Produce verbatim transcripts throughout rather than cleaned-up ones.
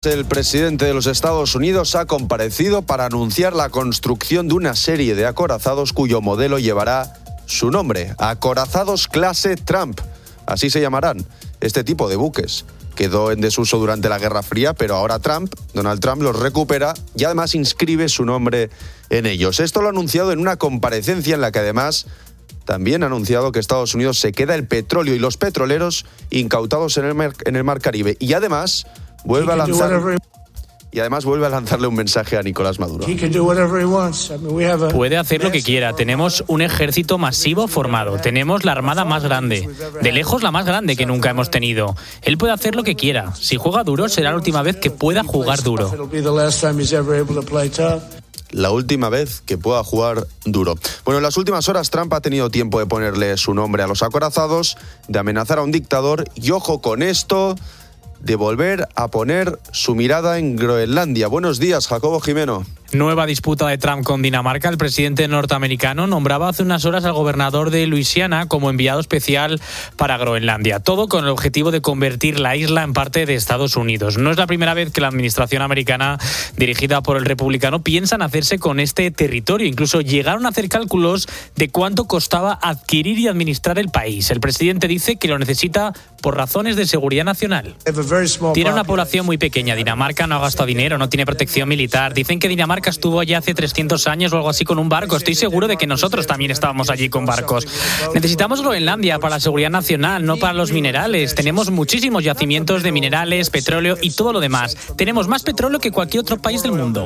El presidente de los Estados Unidos ha comparecido para anunciar la construcción de una serie de acorazados cuyo modelo llevará su nombre, acorazados clase Trump. Así se llamarán. Este tipo de buques quedó en desuso durante la Guerra Fría, pero ahora Trump, Donald Trump, los recupera y además inscribe su nombre en ellos. Esto lo ha anunciado en una comparecencia en la que además también ha anunciado que Estados Unidos se queda el petróleo y los petroleros incautados en el mar, en el mar Caribe. Y además vuelve a lanzar y además vuelve a lanzarle un mensaje a Nicolás Maduro. Puede hacer lo que quiera. Tenemos un ejército masivo formado. Tenemos la armada más grande. De lejos la más grande que nunca hemos tenido. Él puede hacer lo que quiera. Si juega duro, será la última vez que pueda jugar duro. La última vez que pueda jugar duro. Bueno, en las últimas horas Trump ha tenido tiempo de ponerle su nombre a los acorazados, de amenazar a un dictador y, ojo con esto, de volver a poner su mirada en Groenlandia. Buenos días, Jacobo Jimeno. Nueva disputa de Trump con Dinamarca. El presidente norteamericano nombraba hace unas horas al gobernador de Luisiana como enviado especial para Groenlandia. Todo con el objetivo de convertir la isla en parte de Estados Unidos. No es la primera vez que la administración americana, dirigida por el republicano, piensa en hacerse con este territorio. Incluso llegaron a hacer cálculos de cuánto costaba adquirir y administrar el país. El presidente dice que lo necesita por razones de seguridad nacional. Tiene una población muy pequeña. Dinamarca no ha gastado dinero, no tiene protección militar. Dicen que Dinamarca estuvo allí hace trescientos años o algo así con un barco. Estoy seguro de que nosotros también estábamos allí con barcos. Necesitamos Groenlandia para la seguridad nacional, no para los minerales. Tenemos muchísimos yacimientos de minerales, petróleo y todo lo demás. Tenemos más petróleo que cualquier otro país del mundo.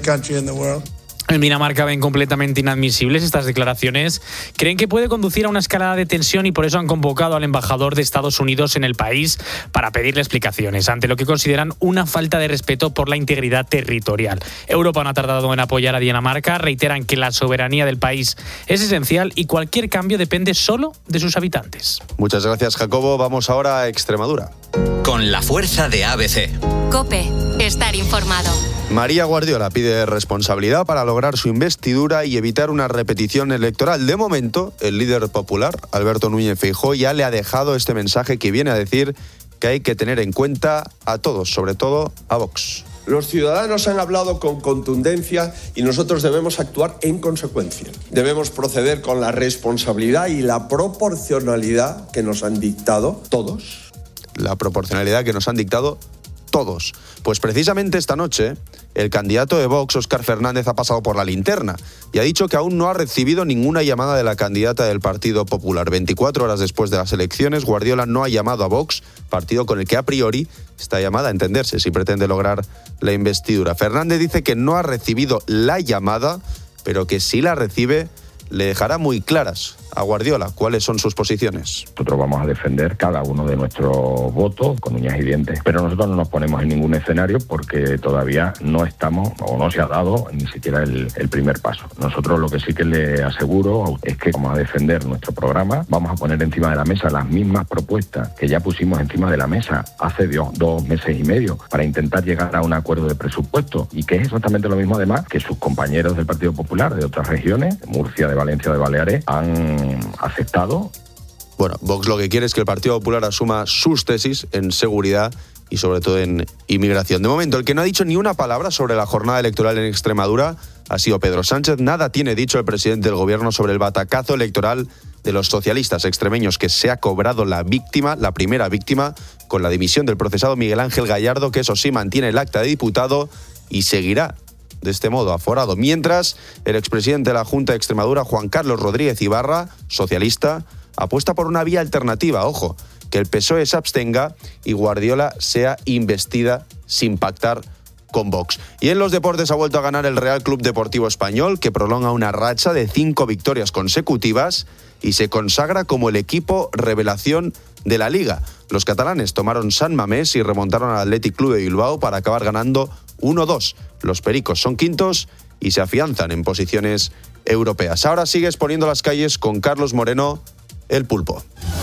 En Dinamarca ven completamente inadmisibles estas declaraciones. Creen que puede conducir a una escalada de tensión y por eso han convocado al embajador de Estados Unidos en el país para pedirle explicaciones ante lo que consideran una falta de respeto por la integridad territorial. Europa no ha tardado en apoyar a Dinamarca. Reiteran que la soberanía del país es esencial y cualquier cambio depende solo de sus habitantes. Muchas gracias, Jacobo. Vamos ahora a Extremadura. Con la fuerza de A B C. COPE. Estar informado. María Guardiola pide responsabilidad para lograr su investidura y evitar una repetición electoral. De momento, el líder popular, Alberto Núñez Feijóo, ya le ha dejado este mensaje que viene a decir que hay que tener en cuenta a todos, sobre todo a Vox. Los ciudadanos han hablado con contundencia y nosotros debemos actuar en consecuencia. Debemos proceder con la responsabilidad y la proporcionalidad que nos han dictado todos. La proporcionalidad que nos han dictado todos. Pues precisamente esta noche, el candidato de Vox, Óscar Fernández, ha pasado por la linterna y ha dicho que aún no ha recibido ninguna llamada de la candidata del Partido Popular. veinticuatro horas después de las elecciones, Guardiola no ha llamado a Vox, partido con el que a priori está llamada a entenderse si pretende lograr la investidura. Fernández dice que no ha recibido la llamada, pero que si la recibe, le dejará muy claras a Guardiola cuáles son sus posiciones. Nosotros vamos a defender cada uno de nuestros votos con uñas y dientes, pero nosotros no nos ponemos en ningún escenario porque todavía no estamos o no se ha dado ni siquiera el, el primer paso. Nosotros lo que sí que le aseguro es que vamos a defender nuestro programa, vamos a poner encima de la mesa las mismas propuestas que ya pusimos encima de la mesa hace dos, dos meses y medio para intentar llegar a un acuerdo de presupuesto y que es exactamente lo mismo además que sus compañeros del Partido Popular de otras regiones, de Murcia, de Valencia, de Baleares, han aceptado. Bueno, Vox lo que quiere es que el Partido Popular asuma sus tesis en seguridad y sobre todo en inmigración. De momento, el que no ha dicho ni una palabra sobre la jornada electoral en Extremadura ha sido Pedro Sánchez. Nada tiene dicho el presidente del gobierno sobre el batacazo electoral de los socialistas extremeños que se ha cobrado la víctima, la primera víctima, con la dimisión del procesado Miguel Ángel Gallardo, que eso sí mantiene el acta de diputado y seguirá de este modo aforado. Mientras, el expresidente de la Junta de Extremadura, Juan Carlos Rodríguez Ibarra, socialista, apuesta por una vía alternativa. Ojo, que el P S O E se abstenga y Guardiola sea investida sin pactar con Vox. Y en los deportes ha vuelto a ganar el Real Club Deportivo Español, que prolonga una racha de cinco victorias consecutivas y se consagra como el equipo revelación de la Liga. Los catalanes tomaron San Mamés y remontaron al Athletic Club de Bilbao para acabar ganando uno dos. Los pericos son quintos y se afianzan en posiciones europeas. Ahora sigues poniendo las calles con Carlos Moreno, el Pulpo.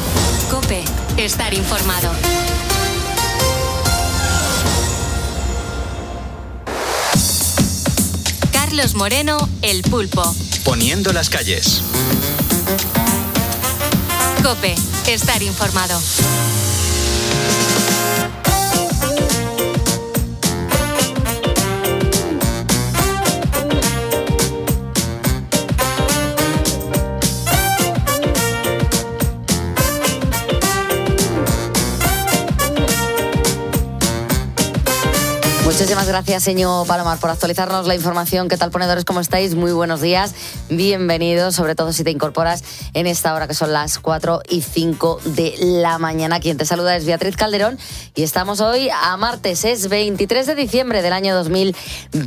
COPE. Estar informado. Carlos Moreno, el Pulpo. Poniendo las calles. COPE. Estar informado. Muchísimas gracias, señor Palomar, por actualizarnos la información. ¿Qué tal, ponedores? ¿Cómo estáis? Muy buenos días. Bienvenidos, sobre todo si te incorporas en esta hora que son las cuatro y cinco de la mañana. Quien te saluda es Beatriz Calderón y estamos hoy a martes, es veintitrés de diciembre del año dos mil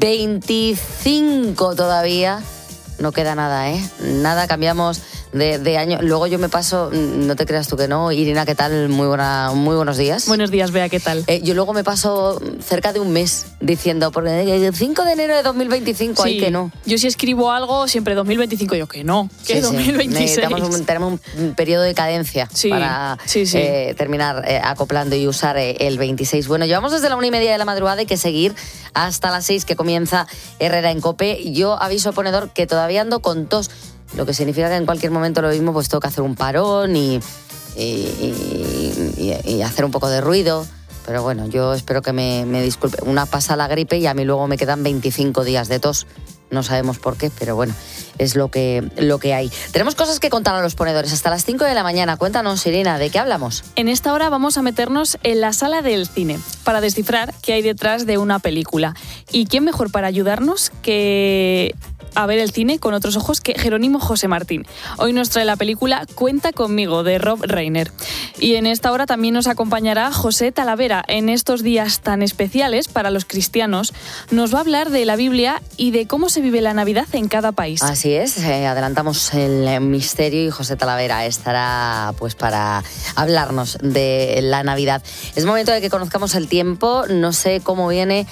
veinticinco todavía. No queda nada, ¿eh? Nada, cambiamos de, de año. Luego yo me paso, no te creas tú que no. Irina, ¿qué tal? Muy buena, muy buenos días. Buenos días, Bea, ¿qué tal? Eh, yo luego me paso cerca de un mes diciendo, porque el cinco de enero de dos mil veinticinco, sí, hay que no. Yo si escribo algo, siempre dos mil veinticinco, yo que no, que sí, dos mil veintiséis. Sí. Tenemos, un, tenemos un periodo de cadencia sí, para sí, sí. Eh, terminar eh, acoplando y usar eh, el veintiséis. Bueno, llevamos desde la una y media de la madrugada, hay que seguir hasta las seis que comienza Herrera en COPE. Yo aviso, ponedor, que todavía ando con tos, lo que significa que en cualquier momento lo mismo pues tengo que hacer un parón y, y, y, y hacer un poco de ruido. Pero bueno, yo espero que me, me disculpe. Una pasa la gripe y a mí luego me quedan veinticinco días de tos. No sabemos por qué, pero bueno, es lo que, lo que hay. Tenemos cosas que contar a los ponedores hasta las cinco de la mañana. Cuéntanos, Irina, ¿de qué hablamos? En esta hora vamos a meternos en la sala del cine para descifrar qué hay detrás de una película. ¿Y quién mejor para ayudarnos que a ver el cine con otros ojos que Jerónimo José Martín? Hoy nos trae la película Cuenta conmigo, de Rob Reiner. Y en esta hora también nos acompañará José Talavera. En estos días tan especiales para los cristianos, nos va a hablar de la Biblia y de cómo se vive la Navidad en cada país. Así es, eh, adelantamos el misterio y José Talavera estará pues para hablarnos de la Navidad. Es momento de que conozcamos el tiempo. No sé cómo viene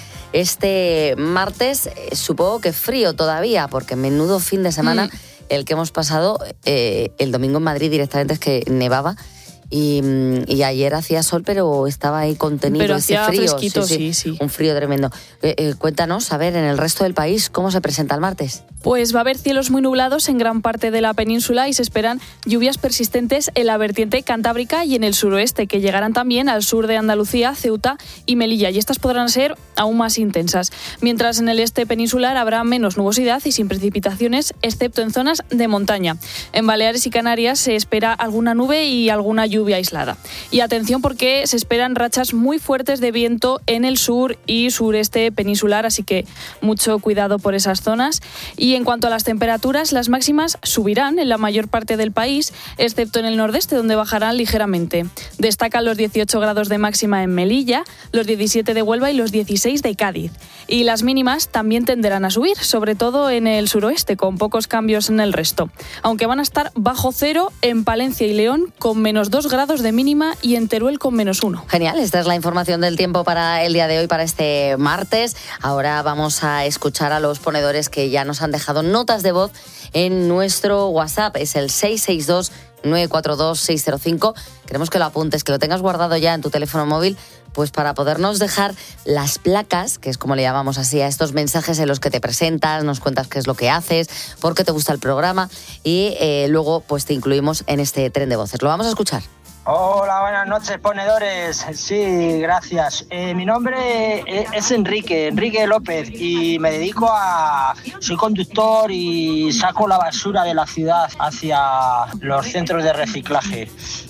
este martes, eh, supongo que frío todavía, porque menudo fin de semana mm. el que hemos pasado. Eh, el domingo en Madrid directamente es que nevaba. Y, y ayer hacía sol, pero estaba ahí contenido pero ese hacía frío. Fresquito, sí, sí, sí. Un frío tremendo. Eh, eh, cuéntanos, a ver, en el resto del país, ¿cómo se presenta el martes? Pues va a haber cielos muy nublados en gran parte de la península y se esperan lluvias persistentes en la vertiente cantábrica y en el suroeste, que llegarán también al sur de Andalucía, Ceuta y Melilla, y estas podrán ser aún más intensas. Mientras en el este peninsular habrá menos nubosidad y sin precipitaciones, excepto en zonas de montaña. En Baleares y Canarias se espera alguna nube y alguna lluvia aislada. Y atención, porque se esperan rachas muy fuertes de viento en el sur y sureste peninsular, así que mucho cuidado por esas zonas. Y en cuanto a las temperaturas, las máximas subirán en la mayor parte del país, excepto en el nordeste, donde bajarán ligeramente. Destacan los dieciocho grados de máxima en Melilla, los diecisiete de Huelva y los dieciséis de Cádiz. Y las mínimas también tenderán a subir, sobre todo en el suroeste, con pocos cambios en el resto. Aunque van a estar bajo cero en Palencia y León, con menos dos grados de mínima, y en Teruel con menos uno. Genial, esta es la información del tiempo para el día de hoy, para este martes. Ahora vamos a escuchar a los ponedores que ya nos han dejado notas de voz en nuestro WhatsApp. Es el seis seis dos, nueve cuatro dos, seis cero cinco. Queremos que lo apuntes, que lo tengas guardado ya en tu teléfono móvil, pues para podernos dejar las placas, que es como le llamamos así a estos mensajes en los que te presentas, nos cuentas qué es lo que haces, por qué te gusta el programa y eh, luego pues te incluimos en este tren de voces. Lo vamos a escuchar. Hola, buenas noches, ponedores. Sí, gracias. Eh, mi nombre es Enrique, Enrique López, y me dedico a... Soy conductor y saco la basura de la ciudad hacia los centros de reciclaje.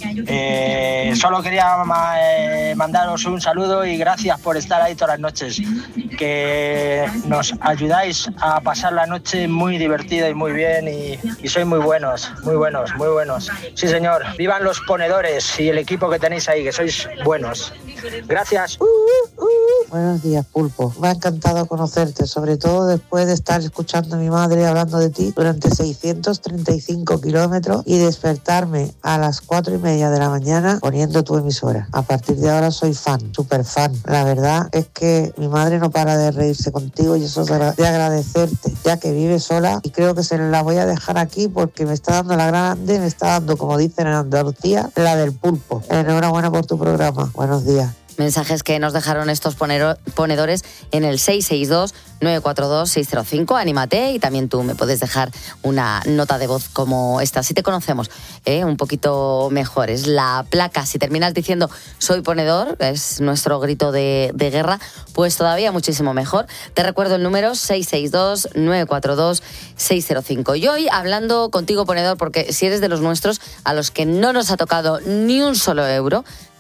Eh, solo quería ma- eh, mandaros un saludo y gracias por estar ahí todas las noches, que nos ayudáis a pasar la noche muy divertida y muy bien, y, y sois muy buenos, muy buenos, muy buenos. Sí, señor. Vivan los ponedores y el equipo que tenéis ahí, que sois buenos. Gracias. Uh, uh, uh. Buenos días, Pulpo. Me ha encantado conocerte, sobre todo después de estar escuchando a mi madre hablando de ti durante seiscientos treinta y cinco kilómetros y despertarme a las cuatro y media de la mañana poniendo tu emisora. A partir de ahora soy fan, súper fan. La verdad es que mi madre no para de reírse contigo y eso es de agradecerte, ya que vive sola, y creo que se la voy a dejar aquí porque me está dando la grande, me está dando, como dicen en Andalucía, la del pulpo. Enhorabuena por tu programa. Buenos días. Mensajes que nos dejaron estos ponero, ponedores en el seis seis dos, nueve cuatro dos, seis cero cinco. Anímate, y también tú me puedes dejar una nota de voz como esta. Si te conocemos ¿eh? un poquito mejor. Es la placa. Si terminas diciendo soy ponedor, es nuestro grito de, de guerra, pues todavía muchísimo mejor. Te recuerdo el número seis seis dos, nueve cuatro dos, seis cero cinco. Y hoy hablando contigo, ponedor, porque si eres de los nuestros, a los que no nos ha tocado ni un solo euro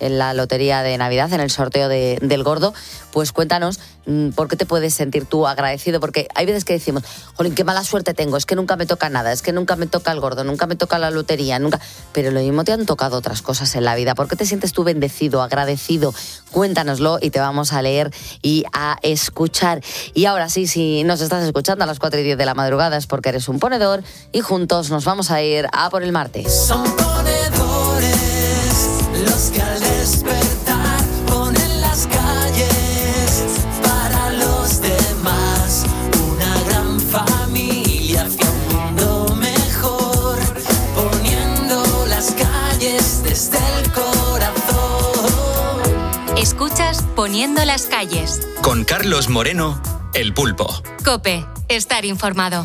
en la lotería de Navidad, en el sorteo de, del gordo, pues cuéntanos por qué te puedes sentir tú agradecido, porque hay veces que decimos, jolín, qué mala suerte tengo, es que nunca me toca nada, es que nunca me toca el gordo, nunca me toca la lotería, nunca... Pero lo mismo te han tocado otras cosas en la vida. ¿Por qué te sientes tú bendecido, agradecido? Cuéntanoslo y te vamos a leer y a escuchar. Y ahora sí, si nos estás escuchando a las cuatro y diez de la madrugada es porque eres un ponedor y juntos nos vamos a ir a por el martes. Son ponedores los que al despertar ponen las calles para los demás. Una gran familia hacia un mundo mejor, poniendo las calles desde el corazón. Escuchas Poniendo las calles. Con Carlos Moreno, El Pulpo. COPE, estar informado.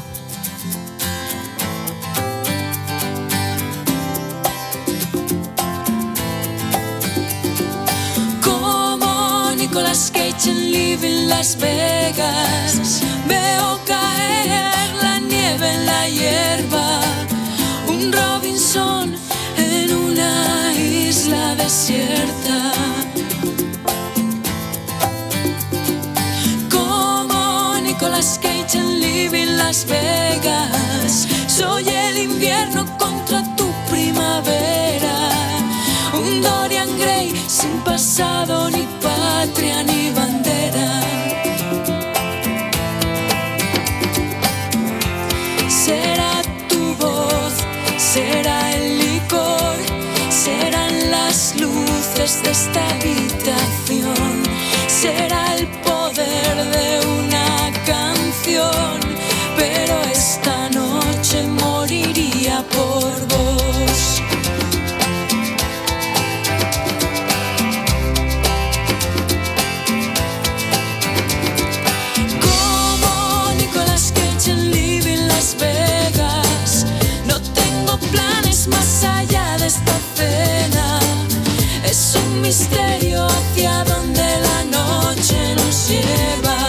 Nicolas Cage en Living Las Vegas. Veo caer la nieve en la hierba. Un Robinson en una isla desierta. Como Nicolas Cage en Living Las Vegas. Soy el invierno contra tu primavera. Un Dorian Gray sin pasado ni patria ni bandera. Será tu voz, será el licor, serán las luces de esta habitación, será el poder de una canción, pero esta noche moriría por vos. Más allá de esta cena, es un misterio hacia donde la noche nos lleva.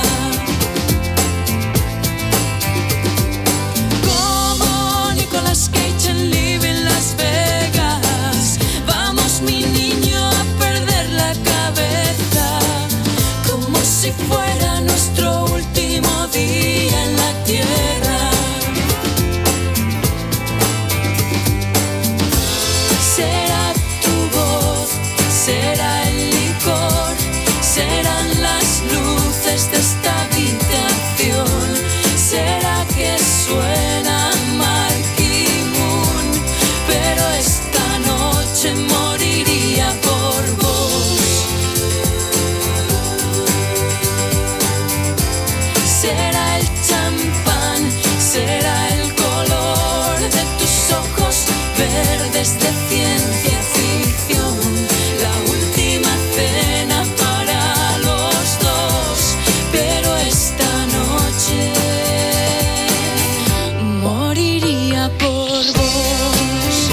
Como Nicolas Cage en Living Las Vegas, vamos mi niño a perder la cabeza, como si fuera nuestro último día en la tierra. Será tu voz, será el licor, serán las luces de esta habitación, será que suena Marquee Moon, pero esta noche moriría por vos. Será el champán, será el color de tus ojos verdes de ciencia ficción, la última cena para los dos, pero esta noche moriría por vos.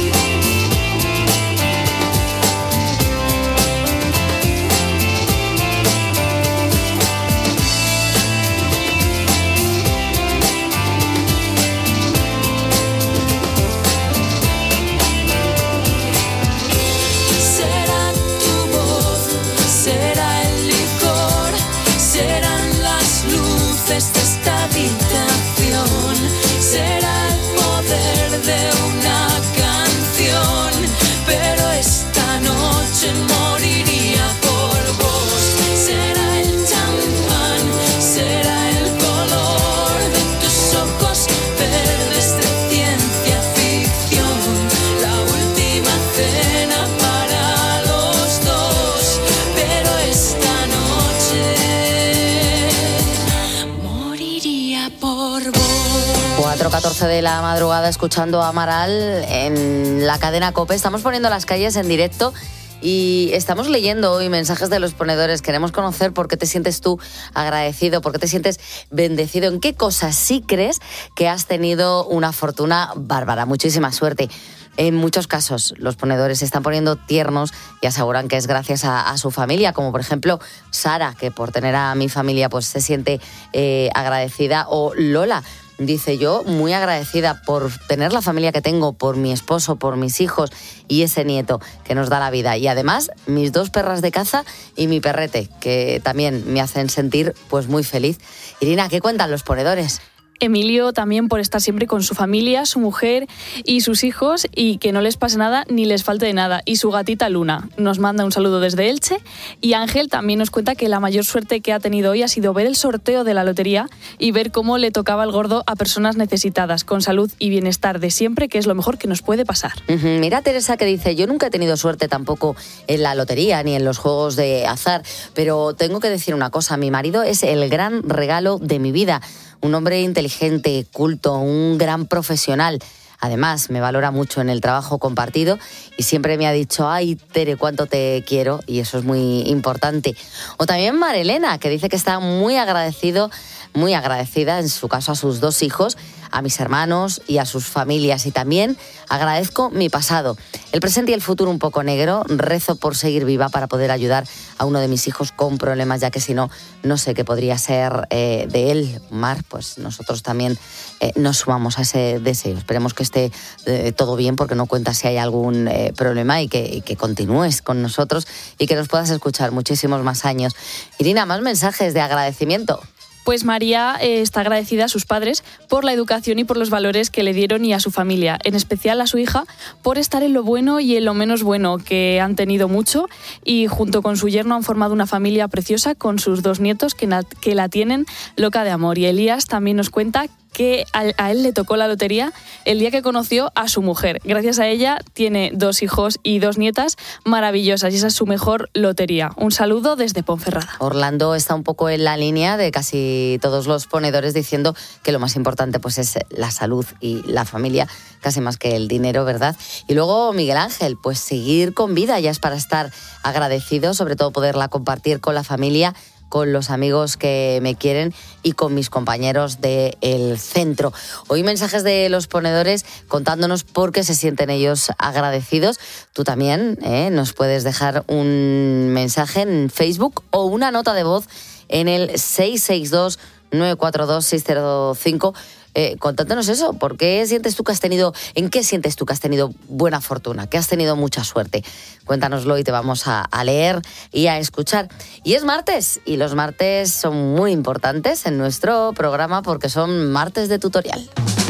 Será tu voz, será el licor, serán las luces de esta habitación, será el poder de una canción, pero esta noche moriría por vos. Será el champán, será el color de tus ojos verdes de ciencia ficción, la última cena para los dos, pero esta noche moriría por vos. cuatro catorce de la madrugada escuchando a Amaral en la cadena COPE. Estamos poniendo las calles en directo y estamos leyendo hoy mensajes de los ponedores. Queremos conocer por qué te sientes tú agradecido, por qué te sientes bendecido, en qué cosas sí crees que has tenido una fortuna bárbara. Muchísima suerte. En muchos casos los ponedores se están poniendo tiernos y aseguran que es gracias a, a su familia, como por ejemplo Sara, que por tener a mi familia pues se siente eh, agradecida, o Lola, Dice, yo muy agradecida por tener la familia que tengo, por mi esposo, por mis hijos y ese nieto que nos da la vida. Y además, mis dos perras de caza y mi perrete, que también me hacen sentir pues muy feliz. Irina, ¿qué cuentan los ponedores? Emilio también por estar siempre con su familia, su mujer y sus hijos y que no les pase nada ni les falte de nada. Y su gatita Luna nos manda un saludo desde Elche. Y Ángel también nos cuenta que la mayor suerte que ha tenido hoy ha sido ver el sorteo de la lotería y ver cómo le tocaba el gordo a personas necesitadas, con salud y bienestar de siempre, que es lo mejor que nos puede pasar. Uh-huh. Mira Teresa que dice, yo nunca he tenido suerte tampoco en la lotería ni en los juegos de azar, pero tengo que decir una cosa, mi marido es el gran regalo de mi vida. Un hombre inteligente, culto, un gran profesional. Además, me valora mucho en el trabajo compartido y siempre me ha dicho, ay, Tere, cuánto te quiero, y eso es muy importante. O también Marilena, que dice que está muy agradecido, muy agradecida, en su caso, a sus dos hijos, a mis hermanos y a sus familias. Y también agradezco mi pasado, el presente y el futuro un poco negro. Rezo por seguir viva para poder ayudar a uno de mis hijos con problemas, ya que si no, no sé qué podría ser eh, de él. Mar, pues nosotros también eh, nos sumamos a ese deseo. Esperemos que esté eh, todo bien, porque no cuentas si hay algún eh, problema y que, y que continúes con nosotros y que nos puedas escuchar muchísimos más años. Irina, más mensajes de agradecimiento. Pues María eh, está agradecida a sus padres por la educación y por los valores que le dieron y a su familia, en especial a su hija, por estar en lo bueno y en lo menos bueno, que han tenido mucho, y junto con su yerno han formado una familia preciosa con sus dos nietos que, na- que la tienen loca de amor. Y Elías también nos cuenta que a, a él le tocó la lotería el día que conoció a su mujer. Gracias a ella tiene dos hijos y dos nietas maravillosas y esa es su mejor lotería. Un saludo desde Ponferrada. Orlando está un poco en la línea de casi todos los ponedores, diciendo que lo más importante pues es la salud y la familia, casi más que el dinero, ¿verdad? Y luego Miguel Ángel, pues seguir con vida ya es para estar agradecido, sobre todo poderla compartir con la familia, con los amigos que me quieren y con mis compañeros del centro. Hoy mensajes de los ponedores contándonos por qué se sienten ellos agradecidos. Tú también ¿eh? nos puedes dejar un mensaje en Facebook o una nota de voz en el seis seis dos, nueve cuatro dos, seis cero cinco. Eh, contándonos eso, ¿por qué sientes tú que has tenido, en qué sientes tú que has tenido buena fortuna, que has tenido mucha suerte? Cuéntanoslo y te vamos a, a leer y a escuchar. Y es martes, y los martes son muy importantes en nuestro programa porque son martes de tutorial.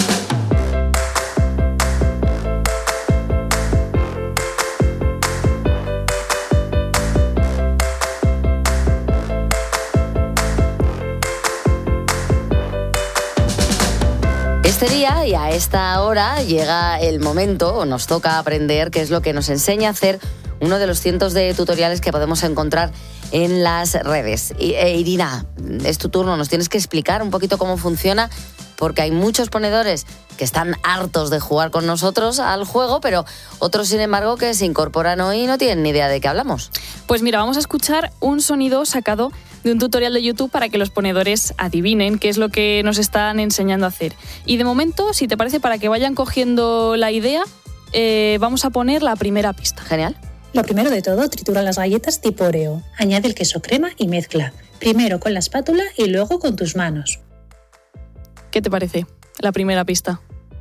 Este día y a esta hora llega el momento, o nos toca aprender qué es lo que nos enseña a hacer uno de los cientos de tutoriales que podemos encontrar en las redes. Y, eh, Irina, es tu turno, nos tienes que explicar un poquito cómo funciona, porque hay muchos ponedores que están hartos de jugar con nosotros al juego, pero otros, sin embargo, que se incorporan hoy y no tienen ni idea de qué hablamos. Pues mira, vamos a escuchar un sonido sacado de un tutorial de YouTube para que los ponedores adivinen qué es lo que nos están enseñando a hacer. Y de momento, si te parece, para que vayan cogiendo la idea, eh, vamos a poner la primera pista. Genial. Lo primero de todo, tritura las galletas tipo Oreo. Añade el queso crema y mezcla. Primero con la espátula y luego con tus manos. ¿Qué te parece la primera pista?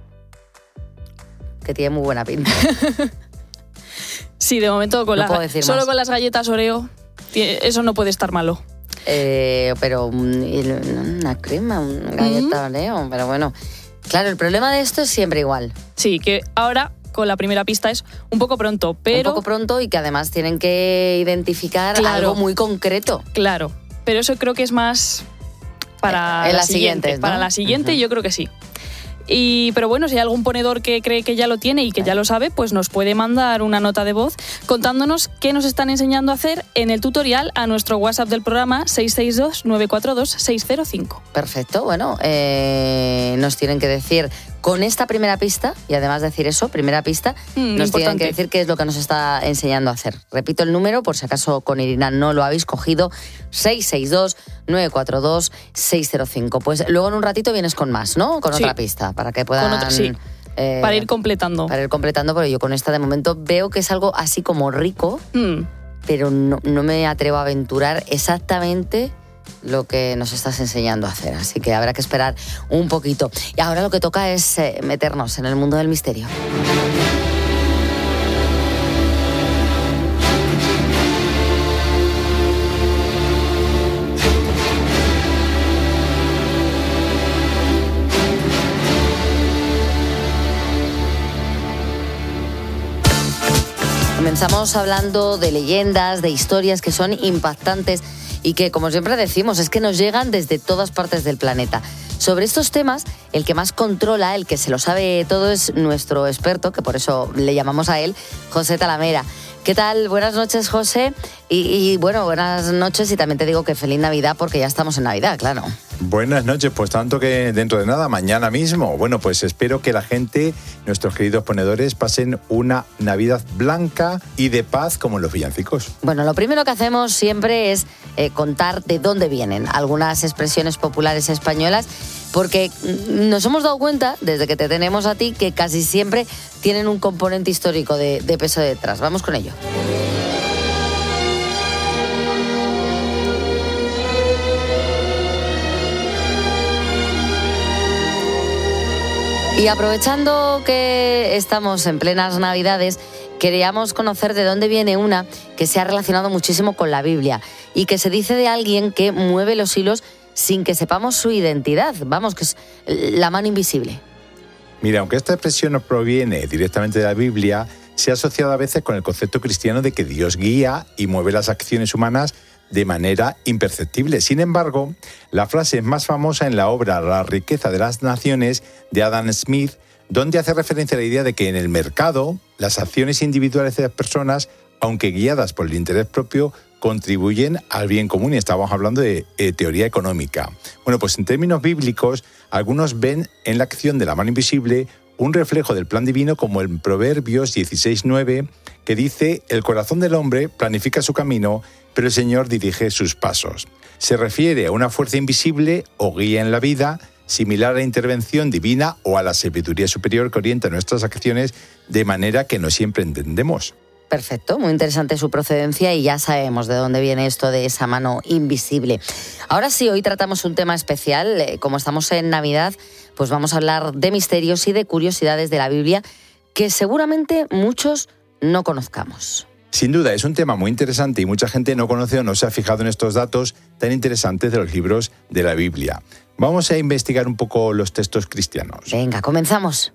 Que tiene muy buena pinta. Sí, de momento con no la, puedo decir solo más. Con las galletas Oreo, eso no puede estar malo. Eh, pero una crema, una galleta mm. Oreo, pero bueno. Claro, el problema de esto es siempre igual. Sí, que ahora con la primera pista es un poco pronto, pero... Un poco pronto y que además tienen que identificar claro, algo muy concreto. Claro, pero eso creo que es más para eh, la, la siguiente. siguiente, ¿no? Para la siguiente uh-huh. yo creo que sí. Y, pero bueno, si hay algún ponedor que cree que ya lo tiene y que ya lo sabe, pues nos puede mandar una nota de voz contándonos qué nos están enseñando a hacer en el tutorial a nuestro WhatsApp del programa seis seis dos, nueve cuatro dos, seis cero cinco. Perfecto, bueno, eh, nos tienen que decir con esta primera pista, y además decir eso, primera pista, mm, nos importante. Tienen que decir qué es lo que nos está enseñando a hacer. Repito el número, por si acaso con Irina no lo habéis cogido, seis seis dos, nueve cuatro dos, seis cero cinco. Pues luego en un ratito vienes con más, ¿no? Con sí. otra pista, para que puedan... Con otra, sí. Eh, para ir completando. Para ir completando, pero yo con esta de momento veo que es algo así como rico, mm. pero no, no me atrevo a aventurar exactamente lo que nos estás enseñando a hacer, así que habrá que esperar un poquito. Y ahora lo que toca es eh, meternos en el mundo del misterio. Comenzamos hablando de leyendas, de historias que son impactantes y que, como siempre decimos, es que nos llegan desde todas partes del planeta. Sobre estos temas, el que más controla, el que se lo sabe todo, es nuestro experto, que por eso le llamamos a él, José Talamera. ¿Qué tal? Buenas noches, José. Y, y bueno, buenas noches y también te digo que feliz Navidad porque ya estamos en Navidad, claro. Buenas noches, pues tanto que dentro de nada, mañana mismo. Bueno, pues espero que la gente, nuestros queridos ponedores, pasen una Navidad blanca y de paz como en los villancicos. Bueno, lo primero que hacemos siempre es eh, contar de dónde vienen algunas expresiones populares españolas, porque nos hemos dado cuenta, desde que te tenemos a ti, que casi siempre tienen un componente histórico de, de peso detrás. Vamos con ello. Y aprovechando que estamos en plenas Navidades, queríamos conocer de dónde viene una que se ha relacionado muchísimo con la Biblia y que se dice de alguien que mueve los hilos sin que sepamos su identidad. Vamos, que es la mano invisible. Mira, aunque esta expresión no proviene directamente de la Biblia, se ha asociado a veces con el concepto cristiano de que Dios guía y mueve las acciones humanas de manera imperceptible. Sin embargo, la frase es más famosa en la obra La riqueza de las naciones de Adam Smith, donde hace referencia a la idea de que en el mercado las acciones individuales de las personas, aunque guiadas por el interés propio, contribuyen al bien común, y estamos hablando de eh, teoría económica. Bueno, pues en términos bíblicos, algunos ven en la acción de la mano invisible un reflejo del plan divino, como en Proverbios dieciséis nueve, que dice: el corazón del hombre planifica su camino, pero el Señor dirige sus pasos. Se refiere a una fuerza invisible o guía en la vida, similar a la intervención divina o a la sabiduría superior que orienta nuestras acciones de manera que no siempre entendemos. Perfecto, muy interesante su procedencia y ya sabemos de dónde viene esto de esa mano invisible. Ahora sí, hoy tratamos un tema especial. Como estamos en Navidad, pues vamos a hablar de misterios y de curiosidades de la Biblia que seguramente muchos no conozcamos. Sin duda, es un tema muy interesante y mucha gente no conoce o no se ha fijado en estos datos tan interesantes de los libros de la Biblia. Vamos a investigar un poco los textos cristianos. Venga, comenzamos.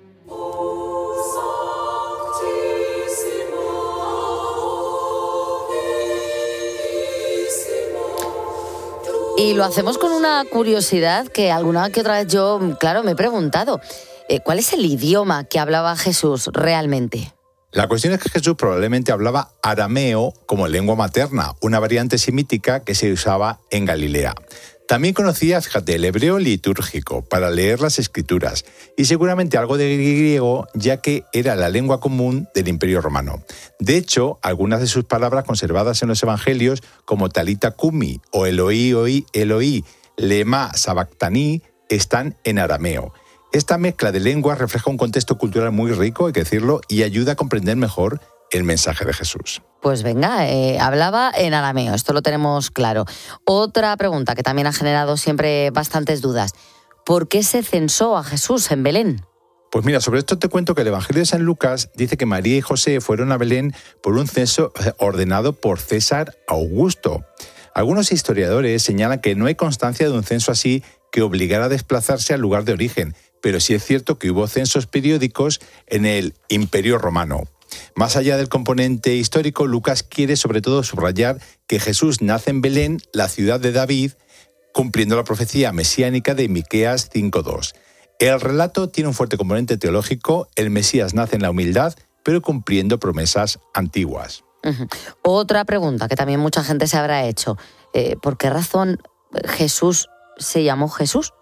Y lo hacemos con una curiosidad que alguna que otra vez yo, claro, me he preguntado. ¿Cuál es el idioma que hablaba Jesús realmente? La cuestión es que Jesús probablemente hablaba arameo como lengua materna, una variante semítica que se usaba en Galilea. También conocía, fíjate, el hebreo litúrgico para leer las escrituras y seguramente algo de griego, ya que era la lengua común del Imperio Romano. De hecho, algunas de sus palabras conservadas en los evangelios, como talita cumi o Eloí, oí, Eloí, lema sabactaní, están en arameo. Esta mezcla de lenguas refleja un contexto cultural muy rico, hay que decirlo, y ayuda a comprender mejor el mensaje de Jesús. Pues venga, eh, hablaba en arameo, esto lo tenemos claro. Otra pregunta que también ha generado siempre bastantes dudas. ¿Por qué se censó a Jesús en Belén? Pues mira, sobre esto te cuento que el Evangelio de San Lucas dice que María y José fueron a Belén por un censo ordenado por César Augusto. Algunos historiadores señalan que no hay constancia de un censo así que obligara a desplazarse al lugar de origen, pero sí es cierto que hubo censos periódicos en el Imperio Romano. Más allá del componente histórico, Lucas quiere sobre todo subrayar que Jesús nace en Belén, la ciudad de David, cumpliendo la profecía mesiánica de Miqueas cinco dos. El relato tiene un fuerte componente teológico, el Mesías nace en la humildad, pero cumpliendo promesas antiguas. Uh-huh. Otra pregunta que también mucha gente se habrá hecho. Eh, ¿Por qué razón Jesús se llamó Jesús?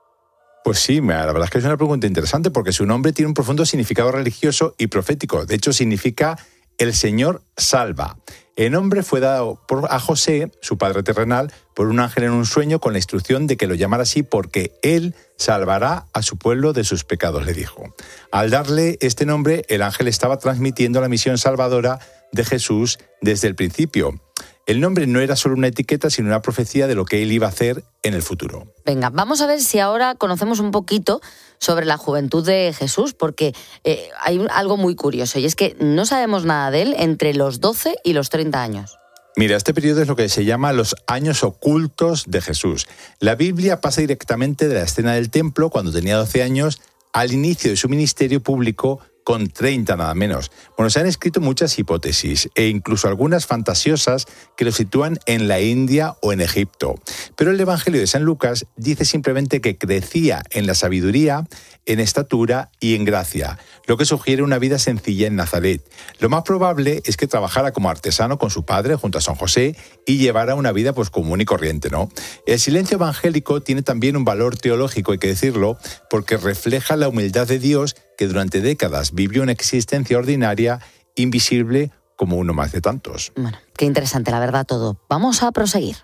Pues sí, la verdad es que es una pregunta interesante porque su nombre tiene un profundo significado religioso y profético. De hecho, significa el Señor salva. El nombre fue dado por, a José, su padre terrenal, por un ángel en un sueño con la instrucción de que lo llamara así porque él salvará a su pueblo de sus pecados, le dijo. Al darle este nombre, el ángel estaba transmitiendo la misión salvadora de Jesús desde el principio. El nombre no era solo una etiqueta, sino una profecía de lo que él iba a hacer en el futuro. Venga, vamos a ver si ahora conocemos un poquito sobre la juventud de Jesús, porque eh, hay algo muy curioso, y es que no sabemos nada de él entre los doce y los treinta años. Mira, este periodo es lo que se llama los años ocultos de Jesús. La Biblia pasa directamente de la escena del templo, cuando tenía doce años, al inicio de su ministerio público, con treinta nada menos. Bueno, se han escrito muchas hipótesis e incluso algunas fantasiosas que lo sitúan en la India o en Egipto. Pero el Evangelio de San Lucas dice simplemente que crecía en la sabiduría, en estatura y en gracia, lo que sugiere una vida sencilla en Nazaret. Lo más probable es que trabajara como artesano con su padre junto a San José y llevara una vida pues común y corriente, ¿no? El silencio evangélico tiene también un valor teológico, hay que decirlo, porque refleja la humildad de Dios, que durante décadas vivió una existencia ordinaria, invisible, como uno más de tantos. Bueno, qué interesante, la verdad, todo. Vamos a proseguir.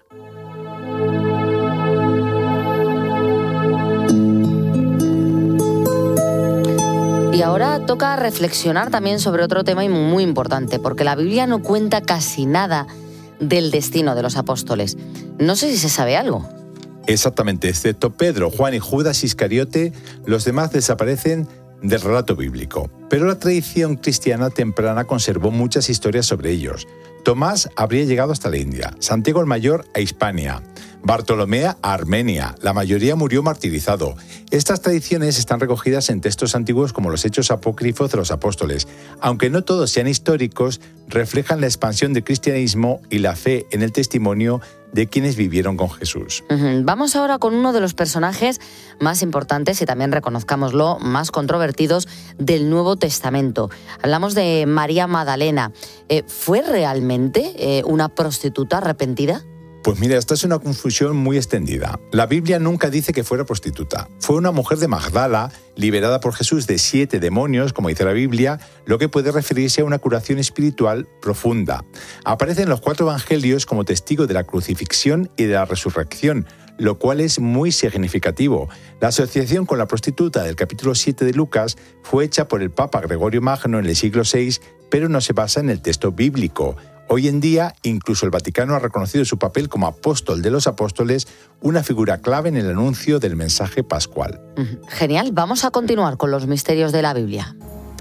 Y ahora toca reflexionar también sobre otro tema muy importante, porque la Biblia no cuenta casi nada del destino de los apóstoles. No sé si se sabe algo. Exactamente, excepto Pedro, Juan y Judas Iscariote, los demás desaparecen del relato bíblico. Pero la tradición cristiana temprana conservó muchas historias sobre ellos. Tomás habría llegado hasta la India, Santiago el Mayor a Hispania, Bartolomé a Armenia. La mayoría murió martirizado. Estas tradiciones están recogidas en textos antiguos como los Hechos Apócrifos de los Apóstoles. Aunque no todos sean históricos, reflejan la expansión del cristianismo y la fe en el testimonio de quienes vivieron con Jesús. Uh-huh. Vamos ahora con uno de los personajes más importantes y también, reconozcámoslo, más controvertidos del Nuevo Testamento. Hablamos de María Magdalena. Eh, ¿Fue realmente eh, una prostituta arrepentida? Pues mira, esta es una confusión muy extendida. La Biblia nunca dice que fuera prostituta. Fue una mujer de Magdala, liberada por Jesús de siete demonios, como dice la Biblia, lo que puede referirse a una curación espiritual profunda. Aparece en los cuatro evangelios como testigo de la crucifixión y de la resurrección, lo cual es muy significativo. La asociación con la prostituta del capítulo siete de Lucas fue hecha por el Papa Gregorio Magno en el siglo seis, pero no se basa en el texto bíblico. Hoy en día, incluso el Vaticano ha reconocido su papel como apóstol de los apóstoles, una figura clave en el anuncio del mensaje pascual. Genial, vamos a continuar con los misterios de la Biblia.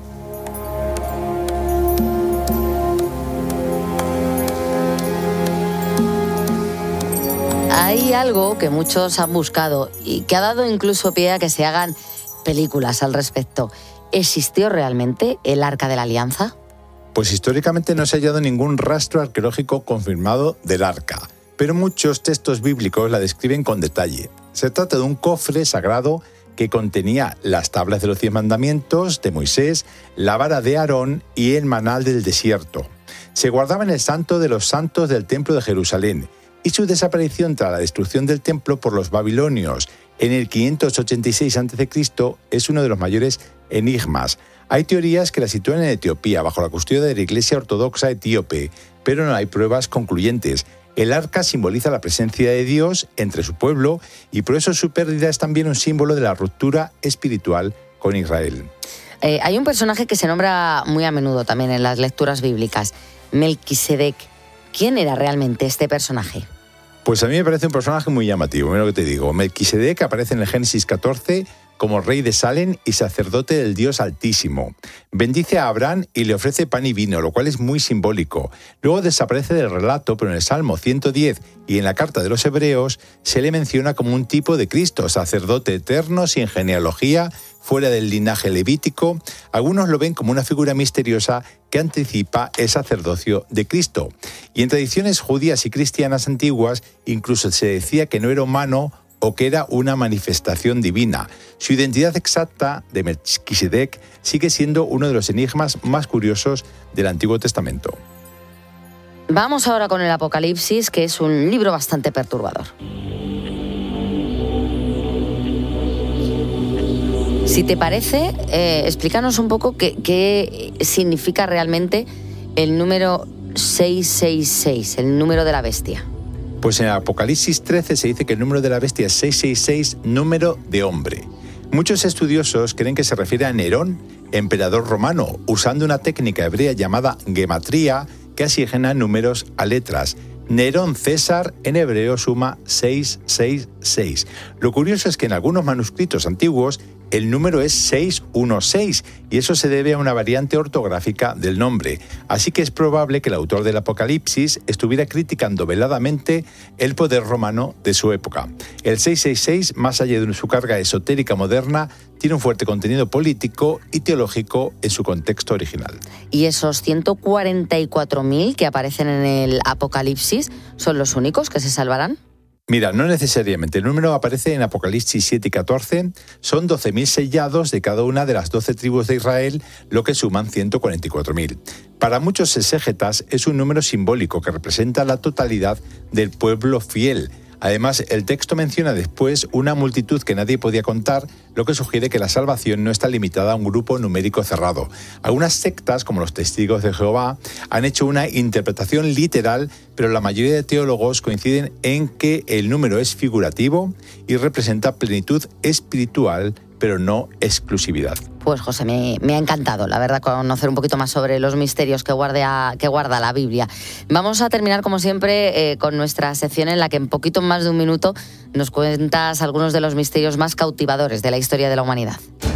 Hay algo que muchos han buscado y que ha dado incluso pie a que se hagan películas al respecto. ¿Existió realmente el Arca de la Alianza? Pues históricamente no se ha hallado ningún rastro arqueológico confirmado del arca, pero muchos textos bíblicos la describen con detalle. Se trata de un cofre sagrado que contenía las tablas de los diez mandamientos de Moisés, la vara de Aarón y el maná del desierto. Se guardaba en el Santo de los Santos del Templo de Jerusalén, y su desaparición tras la destrucción del templo por los babilonios en el quinientos ochenta y seis antes de Cristo es uno de los mayores enigmas. Hay teorías que la sitúan en Etiopía, bajo la custodia de la Iglesia Ortodoxa etíope, pero no hay pruebas concluyentes. El arca simboliza la presencia de Dios entre su pueblo y por eso su pérdida es también un símbolo de la ruptura espiritual con Israel. Eh, hay un personaje que se nombra muy a menudo también en las lecturas bíblicas, Melquisedec. ¿Quién era realmente este personaje? Pues a mí me parece un personaje muy llamativo, mira lo que te digo. Melquisedec aparece en el Génesis catorce como rey de Salem y sacerdote del Dios Altísimo. Bendice a Abraham y le ofrece pan y vino, lo cual es muy simbólico. Luego desaparece del relato, pero en el Salmo ciento diez y en la Carta de los Hebreos se le menciona como un tipo de Cristo, sacerdote eterno, sin genealogía, fuera del linaje levítico. Algunos lo ven como una figura misteriosa que anticipa el sacerdocio de Cristo. Y en tradiciones judías y cristianas antiguas incluso se decía que no era humano o que era una manifestación divina. Su identidad exacta de Melquisedec sigue siendo uno de los enigmas más curiosos del Antiguo Testamento. Vamos ahora con el Apocalipsis, que es un libro bastante perturbador. Si te parece, eh, explícanos un poco qué, qué significa realmente el número seiscientos sesenta y seis, el número de la bestia. Pues en Apocalipsis trece se dice que el número de la bestia es seiscientos sesenta y seis, número de hombre. Muchos estudiosos creen que se refiere a Nerón, emperador romano, usando una técnica hebrea llamada gematría que asigna números a letras. Nerón César en hebreo suma seiscientos sesenta y seis. Lo curioso es que en algunos manuscritos antiguos el número es seiscientos dieciséis y eso se debe a una variante ortográfica del nombre. Así que es probable que el autor del Apocalipsis estuviera criticando veladamente el poder romano de su época. El seiscientos sesenta y seis, más allá de su carga esotérica moderna, tiene un fuerte contenido político y teológico en su contexto original. ¿Y esos ciento cuarenta y cuatro mil que aparecen en el Apocalipsis son los únicos que se salvarán? Mira, no necesariamente. El número aparece en Apocalipsis siete y catorce. Son doce mil sellados de cada una de las doce tribus de Israel, lo que suman ciento cuarenta y cuatro mil. Para muchos exégetas es un número simbólico que representa la totalidad del pueblo fiel. Además, el texto menciona después una multitud que nadie podía contar, lo que sugiere que la salvación no está limitada a un grupo numérico cerrado. Algunas sectas, como los Testigos de Jehová, han hecho una interpretación literal, pero la mayoría de teólogos coinciden en que el número es figurativo y representa plenitud espiritual, pero no exclusividad. Pues José, me, me ha encantado, la verdad, conocer un poquito más sobre los misterios que guarda, que guarda la Biblia. Vamos a terminar, como siempre, eh, con nuestra sección en la que en poquito más de un minuto nos cuentas algunos de los misterios más cautivadores de la historia de la humanidad.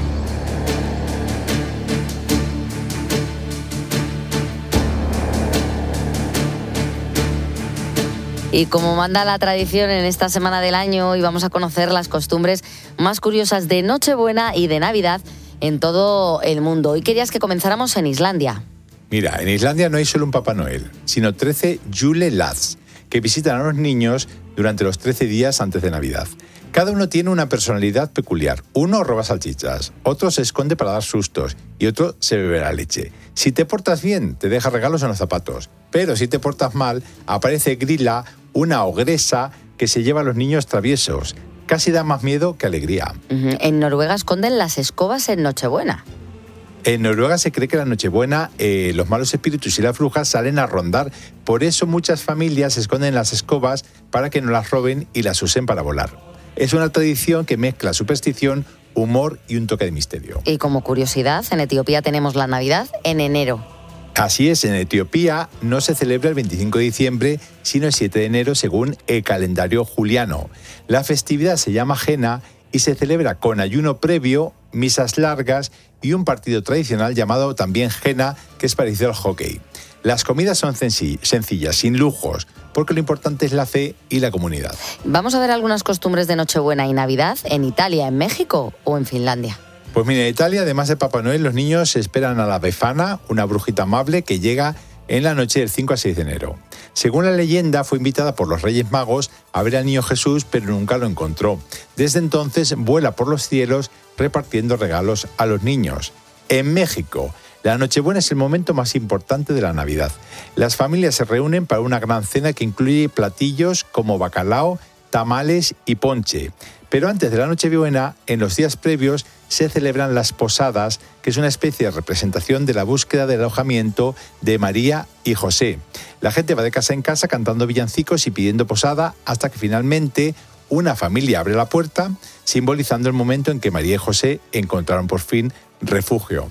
Y como manda la tradición en esta semana del año, hoy vamos a conocer las costumbres más curiosas de Nochebuena y de Navidad en todo el mundo. Hoy querías que comenzáramos en Islandia. Mira, en Islandia no hay solo un Papá Noel, sino trece julelads que visitan a los niños durante los trece días antes de Navidad. Cada uno tiene una personalidad peculiar. Uno roba salchichas, otro se esconde para dar sustos y otro se bebe la leche. Si te portas bien, te deja regalos en los zapatos. Pero si te portas mal, aparece Grilla, una ogresa que se lleva a los niños traviesos. Casi da más miedo que alegría. Uh-huh. En Noruega esconden las escobas en Nochebuena. En Noruega se cree que la Nochebuena eh, los malos espíritus y las brujas salen a rondar. Por eso muchas familias esconden las escobas para que no las roben y las usen para volar. Es una tradición que mezcla superstición, humor y un toque de misterio. Y como curiosidad, en Etiopía tenemos la Navidad en enero. Así es, en Etiopía no se celebra el veinticinco de diciembre, sino el siete de enero según el calendario juliano. La festividad se llama Jena y se celebra con ayuno previo, misas largas y un partido tradicional llamado también Jena, que es parecido al hockey. Las comidas son sencillas, sin lujos, porque lo importante es la fe y la comunidad. Vamos a ver algunas costumbres de Nochebuena y Navidad en Italia, en México o en Finlandia. Pues mira, en Italia, además de Papá Noel, los niños esperan a la Befana, una brujita amable que llega en la noche del cinco al seis de enero. Según la leyenda, fue invitada por los Reyes Magos a ver al niño Jesús, pero nunca lo encontró. Desde entonces vuela por los cielos repartiendo regalos a los niños. En México, la Nochebuena es el momento más importante de la Navidad. Las familias se reúnen para una gran cena que incluye platillos como bacalao, tamales y ponche. Pero antes de la Nochebuena, en los días previos, se celebran las posadas, que es una especie de representación de la búsqueda del alojamiento de María y José. La gente va de casa en casa cantando villancicos y pidiendo posada hasta que finalmente una familia abre la puerta, simbolizando el momento en que María y José encontraron por fin refugio.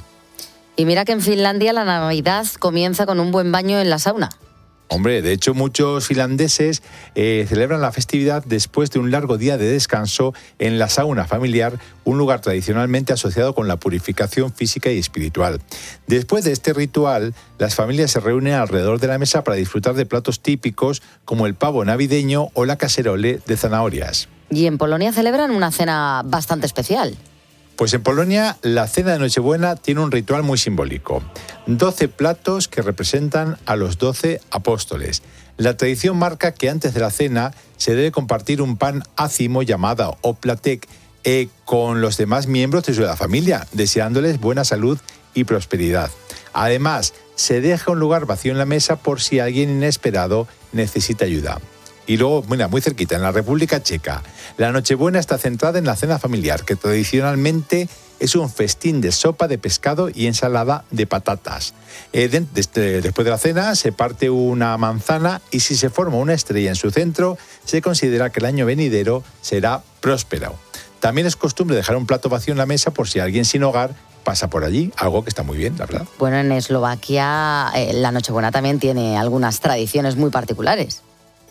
Y mira que en Finlandia la Navidad comienza con un buen baño en la sauna. Hombre, de hecho muchos finlandeses eh, celebran la festividad después de un largo día de descanso en la sauna familiar, un lugar tradicionalmente asociado con la purificación física y espiritual. Después de este ritual, las familias se reúnen alrededor de la mesa para disfrutar de platos típicos como el pavo navideño o la caserole de zanahorias. Y en Polonia celebran una cena bastante especial. Pues en Polonia la cena de Nochebuena tiene un ritual muy simbólico. doce platos que representan a los doce apóstoles. La tradición marca que antes de la cena se debe compartir un pan ácimo llamado oplatek eh, con los demás miembros de la familia, deseándoles buena salud y prosperidad. Además, se deja un lugar vacío en la mesa por si alguien inesperado necesita ayuda. Y luego, mira, muy cerquita, en la República Checa, la Nochebuena está centrada en la cena familiar, que tradicionalmente es un festín de sopa de pescado y ensalada de patatas. Eh, de, de, después de la cena se parte una manzana y si se forma una estrella en su centro, se considera que el año venidero será próspero. También es costumbre dejar un plato vacío en la mesa por si alguien sin hogar pasa por allí, algo que está muy bien, la verdad. Bueno, en Eslovaquia eh, la Nochebuena también tiene algunas tradiciones muy particulares.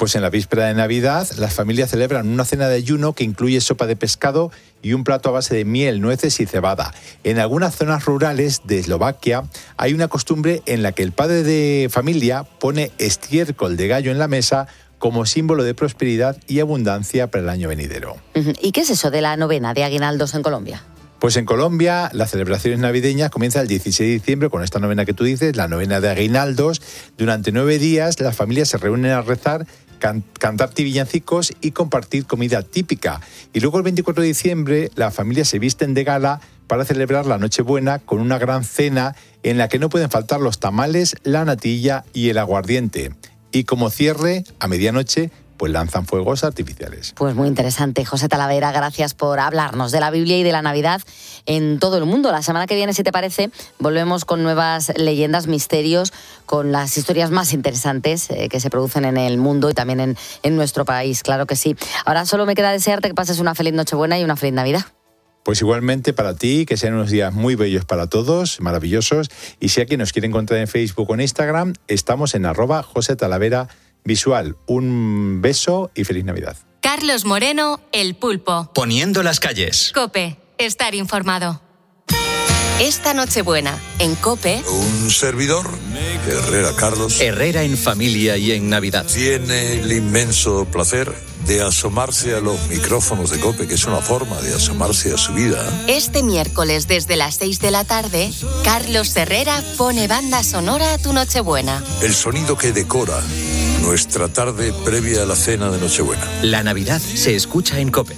Pues en la víspera de Navidad, las familias celebran una cena de ayuno que incluye sopa de pescado y un plato a base de miel, nueces y cebada. En algunas zonas rurales de Eslovaquia hay una costumbre en la que el padre de familia pone estiércol de gallo en la mesa como símbolo de prosperidad y abundancia para el año venidero. ¿Y qué es eso de la novena de aguinaldos en Colombia? Pues en Colombia las celebraciones navideñas comienzan el dieciséis de diciembre con esta novena que tú dices, la novena de aguinaldos. Durante nueve días las familias se reúnen a rezar, can- cantar villancicos y compartir comida típica. Y luego el veinticuatro de diciembre las familias se visten de gala para celebrar la Nochebuena con una gran cena en la que no pueden faltar los tamales, la natilla y el aguardiente. Y como cierre, a medianoche, pues lanzan fuegos artificiales. Pues muy interesante. José Talavera, gracias por hablarnos de la Biblia y de la Navidad en todo el mundo. La semana que viene, si te parece, volvemos con nuevas leyendas, misterios, con las historias más interesantes eh, que se producen en el mundo y también en, en nuestro país, claro que sí. Ahora solo me queda desearte que pases una feliz Nochebuena y una feliz Navidad. Pues igualmente para ti, que sean unos días muy bellos para todos, maravillosos. Y si alguien nos quiere encontrar en Facebook o en Instagram, estamos en arroba José Talavera Visual. Un beso y feliz Navidad. Carlos Moreno, El Pulpo. Poniendo las calles. COPE, estar informado. Esta Nochebuena, en COPE... Un servidor, Herrera Carlos. Herrera en familia y en Navidad. Tiene el inmenso placer de asomarse a los micrófonos de COPE, que es una forma de asomarse a su vida. Este miércoles desde las seis de la tarde, Carlos Herrera pone banda sonora a tu Nochebuena. El sonido que decora nuestra tarde previa a la cena de Nochebuena. La Navidad se escucha en COPE.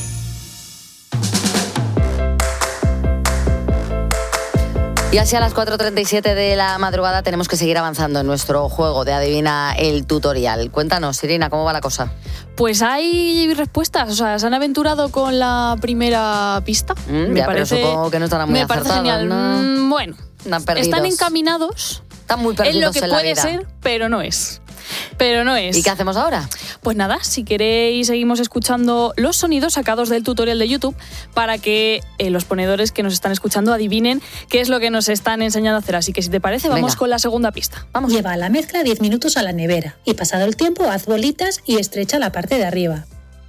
Y así a las cuatro treinta y siete de la madrugada tenemos que seguir avanzando en nuestro juego de Adivina el Tutorial. Cuéntanos, Irina, ¿cómo va la cosa? Pues hay respuestas, o sea, se han aventurado con la primera pista. Mm, me ya, parece, pero supongo que no estarán muy me parece acertados, genial. ¿no? Mm, bueno, están encaminados. Están muy perdidos en lo que en la puede vida. ser, pero no es. Pero no es. ¿Y qué hacemos ahora? Pues nada, si queréis seguimos escuchando los sonidos sacados del tutorial de YouTube para que eh, los ponedores que nos están escuchando adivinen qué es lo que nos están enseñando a hacer. Así que si te parece, vamos Venga. con la segunda pista. Vamos. Lleva la mezcla diez minutos a la nevera y pasado el tiempo haz bolitas y estrecha la parte de arriba.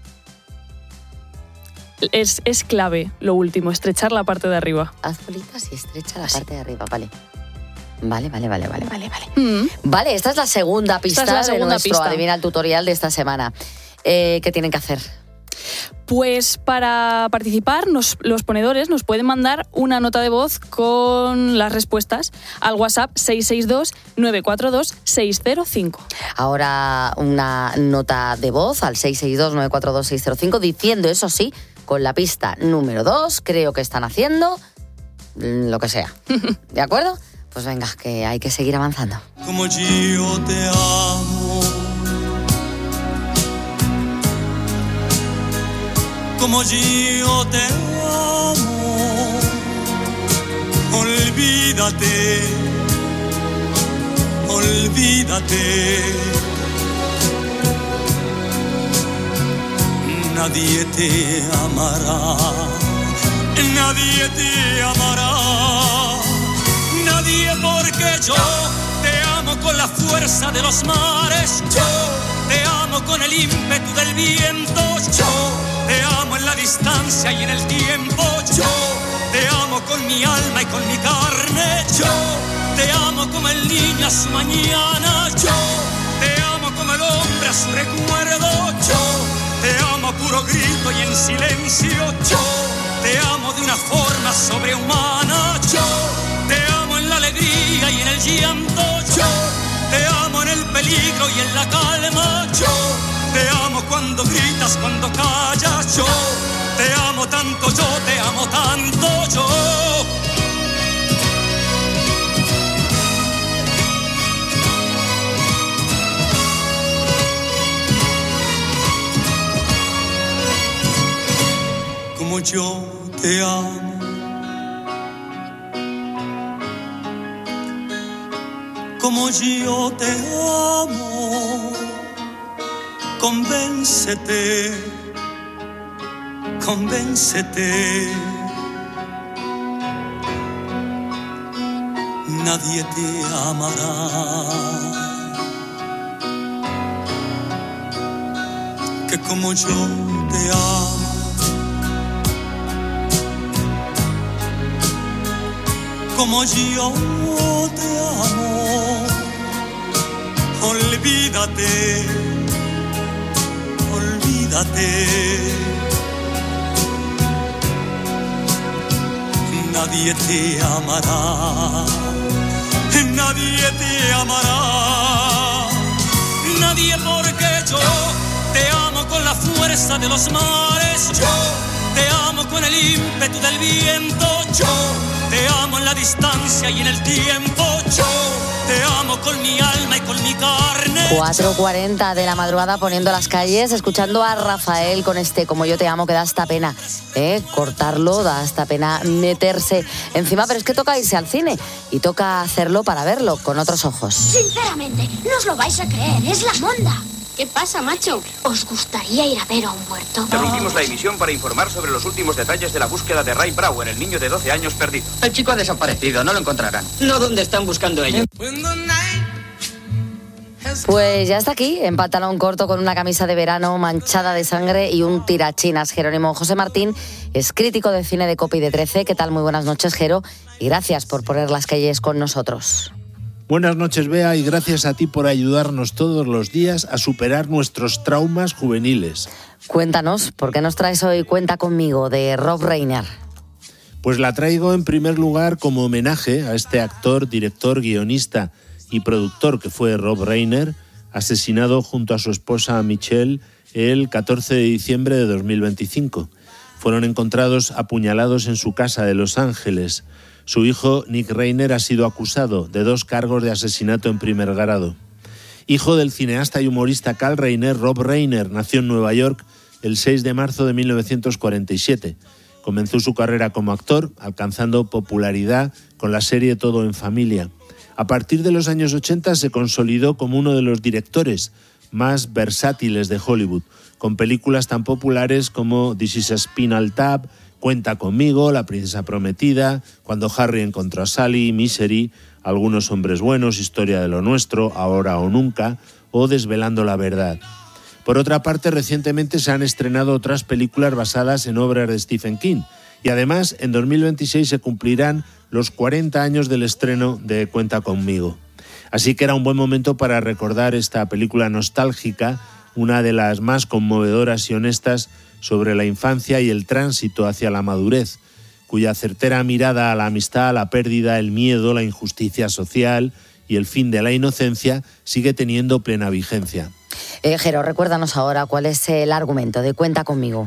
Es, es clave lo último, estrechar la parte de arriba. Haz bolitas y estrecha la parte de arriba, vale. Vale, vale, vale, vale, vale, vale. Mm. Vale, esta es la segunda pista Esta es la segunda de nuestro pista. Adivina el Tutorial de esta semana. Eh, ¿Qué tienen que hacer? Pues para participar, nos- los ponedores nos pueden mandar una nota de voz con las respuestas al WhatsApp seis seis dos, nueve cuatro dos, seis cero cinco. Ahora una nota de voz al seis seis dos, nueve cuatro dos, seis cero cinco diciendo, eso sí, con la pista número dos, creo que están haciendo mm, lo que sea. ¿De acuerdo? Pues venga, que hay que seguir avanzando. Como yo te amo, como yo te amo, olvídate, olvídate, nadie te amará, nadie te amará. Nadie, porque yo te amo con la fuerza de los mares, yo te amo con el ímpetu del viento, yo te amo en la distancia y en el tiempo, yo te amo con mi alma y con mi carne, yo te amo como el niño a su mañana, yo te amo como el hombre a su recuerdo, yo te amo a puro grito y en silencio, yo te amo de una forma sobrehumana, yo te amo en la alegría y en el llanto, yo te amo en el peligro y en la calma, yo te amo cuando gritas, cuando callas, yo te amo tanto, yo te amo tanto, yo. Como yo te amo. Como yo te amo, convéncete, convéncete. Nadie te amará. como yo te amo. Como yo te amo. Olvídate, olvídate. Nadie te amará, nadie te amará, nadie, porque yo te amo con la fuerza de los mares, yo te amo con el ímpetu del viento, yo te amo en la distancia y en el tiempo, yo te amo con mi alma y con mi carne. cuatro cuarenta de la madrugada poniendo las calles, escuchando a Rafael con este Como yo te amo, que da hasta pena ¿eh? cortarlo, da hasta pena meterse encima, pero es que toca irse al cine y toca hacerlo para verlo con otros ojos. Sinceramente, no os lo vais a creer, es la monda. ¿Qué pasa, macho? ¿Os gustaría ir a ver a un muerto? Interrumpimos la emisión para informar sobre los últimos detalles de la búsqueda de Ray Brower, el niño de doce años perdido. El chico ha desaparecido, no lo encontrarán. No donde están buscando ellos. Pues ya está aquí, en pantalón corto con una camisa de verano manchada de sangre y un tirachinas. Jerónimo José Martín es crítico de cine de COPE y de trece. ¿Qué tal? Muy buenas noches, Jero, y gracias por poner las calles con nosotros. Buenas noches, Bea, y gracias a ti por ayudarnos todos los días a superar nuestros traumas juveniles. Cuéntanos, ¿por qué nos traes hoy Cuenta conmigo, de Rob Reiner? Pues la traigo en primer lugar como homenaje a este actor, director, guionista y productor que fue Rob Reiner, asesinado junto a su esposa Michelle el catorce de diciembre de dos mil veinticinco. Fueron encontrados apuñalados en su casa de Los Ángeles. Su hijo, Nick Reiner, ha sido acusado de dos cargos de asesinato en primer grado. Hijo del cineasta y humorista Carl Reiner, Rob Reiner nació en Nueva York el seis de marzo de mil novecientos cuarenta y siete. Comenzó su carrera como actor, alcanzando popularidad con la serie Todo en Familia. A partir de los años ochenta se consolidó como uno de los directores más versátiles de Hollywood, con películas tan populares como This is a Spinal Tap, Cuenta conmigo, La princesa prometida, Cuando Harry encontró a Sally, Misery, Algunos hombres buenos, Historia de lo nuestro, Ahora o nunca, o Desvelando la verdad. Por otra parte, recientemente se han estrenado otras películas basadas en obras de Stephen King, y además en dos mil veintiséis se cumplirán los cuarenta años del estreno de Cuenta conmigo. Así que era un buen momento para recordar esta película nostálgica, una de las más conmovedoras y honestas sobre la infancia y el tránsito hacia la madurez, cuya certera mirada a la amistad, la pérdida, el miedo, la injusticia social y el fin de la inocencia sigue teniendo plena vigencia. Eh, Jero, recuérdanos ahora cuál es el argumento de Cuenta conmigo.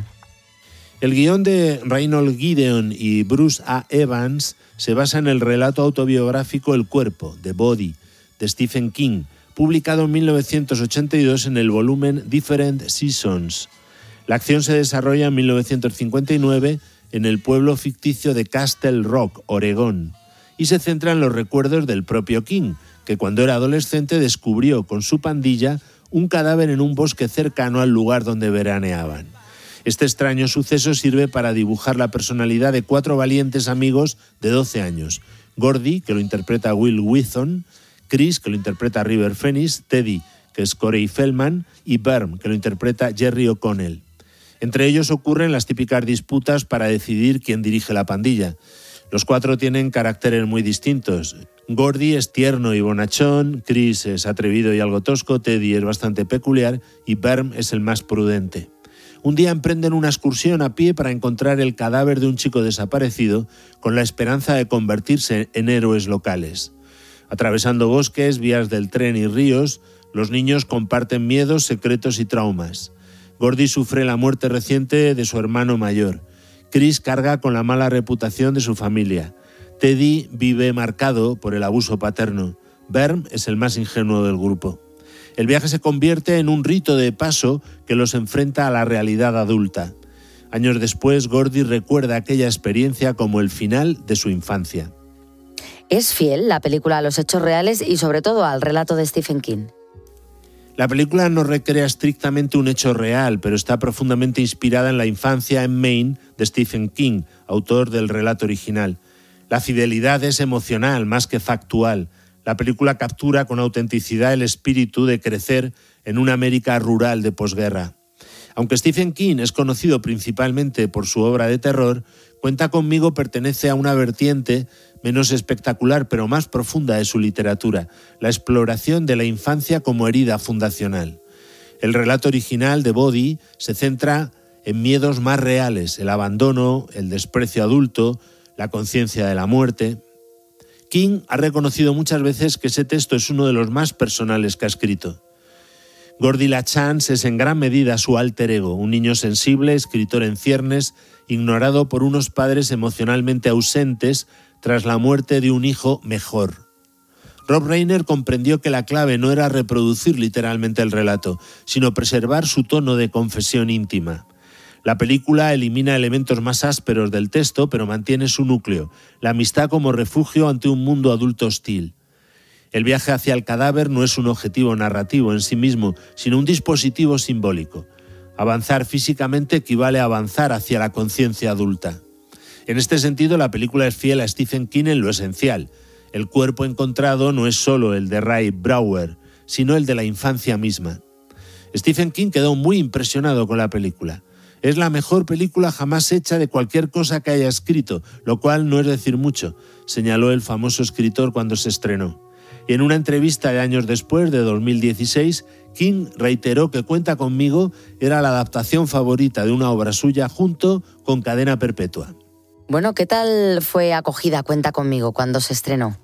El guión de Reynold Gideon y Bruce A. Evans se basa en el relato autobiográfico El cuerpo, The Body, de Stephen King, publicado en mil novecientos ochenta y dos en el volumen Different Seasons. La acción se desarrolla en mil novecientos cincuenta y nueve en el pueblo ficticio de Castle Rock, Oregón, y se centra en los recuerdos del propio King, que cuando era adolescente descubrió con su pandilla un cadáver en un bosque cercano al lugar donde veraneaban. Este extraño suceso sirve para dibujar la personalidad de cuatro valientes amigos de doce años. Gordy, que lo interpreta Will Wheaton, Chris, que lo interpreta River Phoenix, Teddy, que es Corey Feldman, y Berm, que lo interpreta Jerry O'Connell. Entre ellos ocurren las típicas disputas para decidir quién dirige la pandilla. Los cuatro tienen caracteres muy distintos. Gordy es tierno y bonachón, Chris es atrevido y algo tosco, Teddy es bastante peculiar y Berm es el más prudente. Un día emprenden una excursión a pie para encontrar el cadáver de un chico desaparecido con la esperanza de convertirse en héroes locales. Atravesando bosques, vías del tren y ríos, los niños comparten miedos, secretos y traumas. Gordy sufre la muerte reciente de su hermano mayor. Chris carga con la mala reputación de su familia. Teddy vive marcado por el abuso paterno. Berm es el más ingenuo del grupo. El viaje se convierte en un rito de paso que los enfrenta a la realidad adulta. Años después, Gordy recuerda aquella experiencia como el final de su infancia. ¿Es fiel la película a los hechos reales y sobre todo al relato de Stephen King? La película no recrea estrictamente un hecho real, pero está profundamente inspirada en la infancia en Maine de Stephen King, autor del relato original. La fidelidad es emocional más que factual. La película captura con autenticidad el espíritu de crecer en una América rural de posguerra. Aunque Stephen King es conocido principalmente por su obra de terror, Cuenta conmigo pertenece a una vertiente menos espectacular pero más profunda de su literatura, la exploración de la infancia como herida fundacional. El relato original de Body se centra en miedos más reales, el abandono, el desprecio adulto, la conciencia de la muerte. King ha reconocido muchas veces que ese texto es uno de los más personales que ha escrito. Gordy LaChance es en gran medida su alter ego, un niño sensible, escritor en ciernes, ignorado por unos padres emocionalmente ausentes tras la muerte de un hijo mejor. Rob Reiner comprendió que la clave no era reproducir literalmente el relato, sino preservar su tono de confesión íntima. La película elimina elementos más ásperos del texto, pero mantiene su núcleo, la amistad como refugio ante un mundo adulto hostil. El viaje hacia el cadáver no es un objetivo narrativo en sí mismo, sino un dispositivo simbólico. Avanzar físicamente equivale a avanzar hacia la conciencia adulta. En este sentido, la película es fiel a Stephen King en lo esencial. El cuerpo encontrado no es solo el de Ray Brower, sino el de la infancia misma. Stephen King quedó muy impresionado con la película. Es la mejor película jamás hecha de cualquier cosa que haya escrito, lo cual no es decir mucho, señaló el famoso escritor cuando se estrenó. Y en una entrevista de años después, de dos mil dieciséis, King reiteró que Cuenta conmigo era la adaptación favorita de una obra suya junto con Cadena Perpetua. Bueno, ¿qué tal fue acogida Cuenta conmigo cuando se estrenó?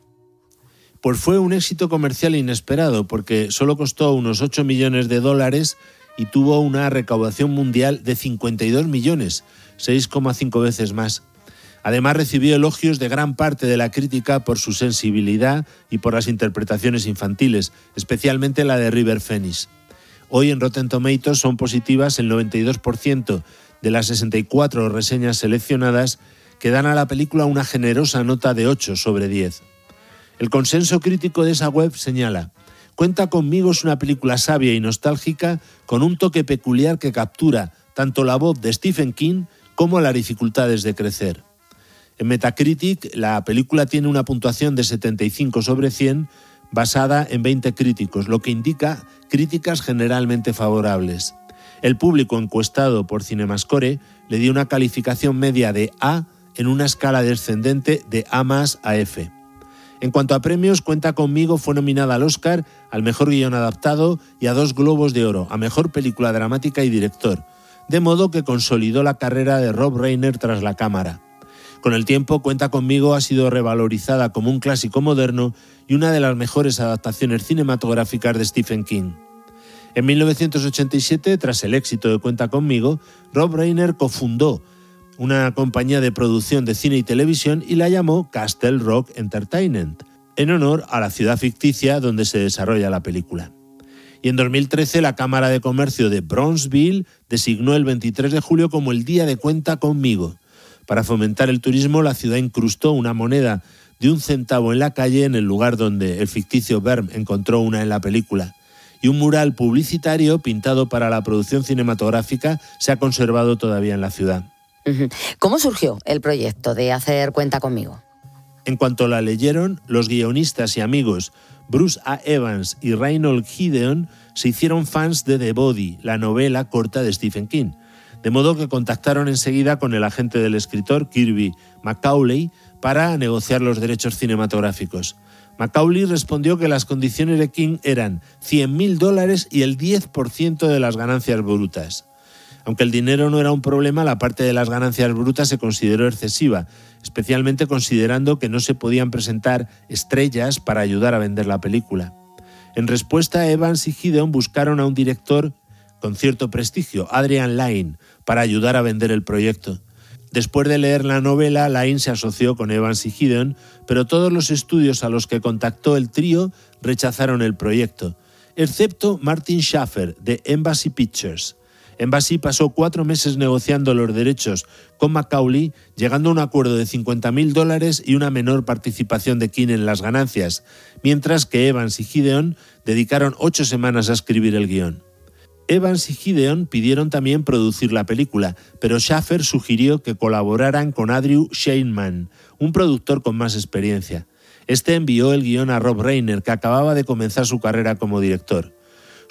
Pues fue un éxito comercial inesperado, porque solo costó unos ocho millones de dólares y tuvo una recaudación mundial de cincuenta y dos millones, seis coma cinco veces más. Además, recibió elogios de gran parte de la crítica por su sensibilidad y por las interpretaciones infantiles, especialmente la de River Phoenix. Hoy en Rotten Tomatoes son positivas el noventa y dos por ciento de las sesenta y cuatro reseñas seleccionadas, que dan a la película una generosa nota de ocho sobre diez. El consenso crítico de esa web señala: Cuenta conmigo es una película sabia y nostálgica con un toque peculiar que captura tanto la voz de Stephen King como las dificultades de crecer. En Metacritic, la película tiene una puntuación de setenta y cinco sobre cien, basada en veinte críticos, lo que indica críticas generalmente favorables. El público encuestado por CinemaScore le dio una calificación media de A en una escala descendente de A más a F. En cuanto a premios, Cuenta conmigo fue nominada al Oscar, al Mejor Guión Adaptado y a dos Globos de Oro, a Mejor Película Dramática y Director, de modo que consolidó la carrera de Rob Reiner tras la cámara. Con el tiempo, Cuenta conmigo ha sido revalorizada como un clásico moderno y una de las mejores adaptaciones cinematográficas de Stephen King. En mil novecientos ochenta y siete, tras el éxito de Cuenta conmigo, Rob Reiner cofundó una compañía de producción de cine y televisión y la llamó Castle Rock Entertainment, en honor a la ciudad ficticia donde se desarrolla la película. Y en dos mil trece, la Cámara de Comercio de Brownsville designó el veintitrés de julio como el Día de Cuenta conmigo. Para fomentar el turismo, la ciudad incrustó una moneda de un centavo en la calle en el lugar donde el ficticio Berm encontró una en la película. Y un mural publicitario pintado para la producción cinematográfica se ha conservado todavía en la ciudad. ¿Cómo surgió el proyecto de hacer Cuenta conmigo? En cuanto la leyeron, los guionistas y amigos Bruce A. Evans y Reynold Gideon se hicieron fans de The Body, la novela corta de Stephen King. De modo que contactaron enseguida con el agente del escritor, Kirby Macaulay, para negociar los derechos cinematográficos. Macaulay respondió que las condiciones de King eran cien mil dólares y el diez por ciento de las ganancias brutas. Aunque el dinero no era un problema, la parte de las ganancias brutas se consideró excesiva, especialmente considerando que no se podían presentar estrellas para ayudar a vender la película. En respuesta, Evans y Gideon buscaron a un director con cierto prestigio, Adrian Lyne, para ayudar a vender el proyecto. Después de leer la novela, Lyne se asoció con Evans y Gideon, pero todos los estudios a los que contactó el trío rechazaron el proyecto, excepto Martin Schafer, de Embassy Pictures. Embassy pasó cuatro meses negociando los derechos con Macaulay, llegando a un acuerdo de cincuenta mil dólares y una menor participación de King en las ganancias, mientras que Evans y Gideon dedicaron ocho semanas a escribir el guión. Evans y Gideon pidieron también producir la película, pero Schafer sugirió que colaboraran con Andrew Scheinman, un productor con más experiencia. Este envió el guión a Rob Reiner, que acababa de comenzar su carrera como director.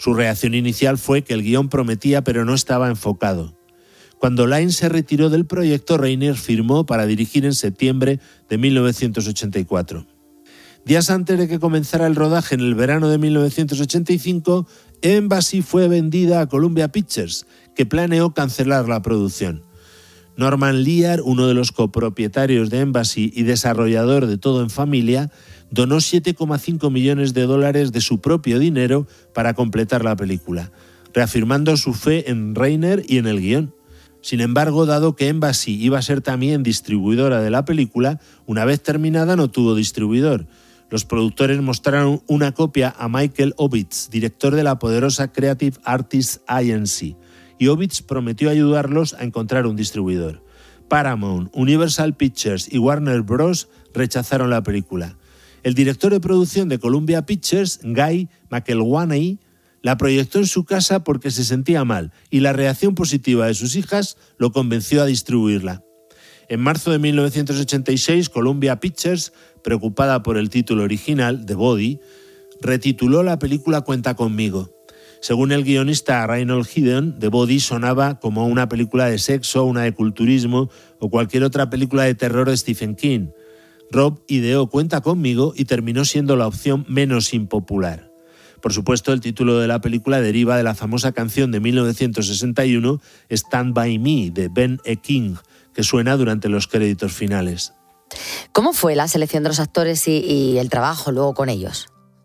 Su reacción inicial fue que el guión prometía pero no estaba enfocado. Cuando Lyne se retiró del proyecto, Reiner firmó para dirigir en septiembre de mil novecientos ochenta y cuatro. Días antes de que comenzara el rodaje en el verano de mil novecientos ochenta y cinco, Embassy fue vendida a Columbia Pictures, que planeó cancelar la producción. Norman Lear, uno de los copropietarios de Embassy y desarrollador de Todo en Familia, donó siete coma cinco millones de dólares de su propio dinero para completar la película, reafirmando su fe en Reiner y en el guión. Sin embargo, dado que Embassy iba a ser también distribuidora de la película, una vez terminada no tuvo distribuidor. Los productores mostraron una copia a Michael Ovitz, director de la poderosa Creative Artists Agency, y Ovitz prometió ayudarlos a encontrar un distribuidor. Paramount, Universal Pictures y Warner Bros. Rechazaron la película. El director de producción de Columbia Pictures, Guy McElwaney, la proyectó en su casa porque se sentía mal y la reacción positiva de sus hijas lo convenció a distribuirla. En marzo de mil novecientos ochenta y seis, Columbia Pictures, preocupada por el título original, The Body, retituló la película Cuenta conmigo. Según el guionista Reinhold Gideon, The Body sonaba como una película de sexo, una de culturismo o cualquier otra película de terror de Stephen King. Rob ideó Cuenta conmigo y terminó siendo la opción menos impopular. Por supuesto, el título de la película deriva de la famosa canción de mil novecientos sesenta y uno, Stand By Me, de Ben E. King, que suena durante los créditos finales. ¿Cómo fue la selección de los actores y, y el trabajo luego con ellos?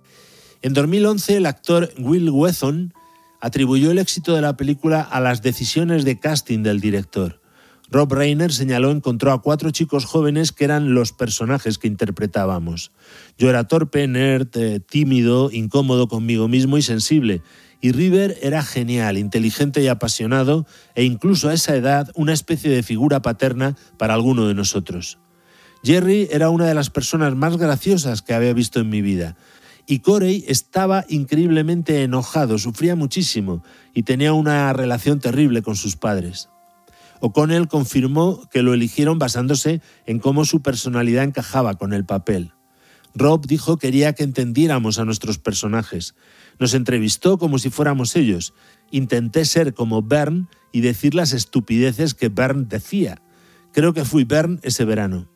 En dos mil once, el actor Will Wheaton atribuyó el éxito de la película a las decisiones de casting del director. Rob Reiner señaló encontró a cuatro chicos jóvenes que eran los personajes que interpretábamos. Yo era torpe, nerd, eh, tímido, incómodo conmigo mismo y sensible. Y River era genial, inteligente y apasionado, e incluso a esa edad una especie de figura paterna para alguno de nosotros. Jerry era una de las personas más graciosas que había visto en mi vida. Y Corey estaba increíblemente enojado, sufría muchísimo y tenía una relación terrible con sus padres. O'Connell confirmó que lo eligieron basándose en cómo su personalidad encajaba con el papel. Rob dijo que quería que entendiéramos a nuestros personajes. Nos entrevistó como si fuéramos ellos. Intenté ser como Bern y decir las estupideces que Bern decía. Creo que fui Bern ese verano.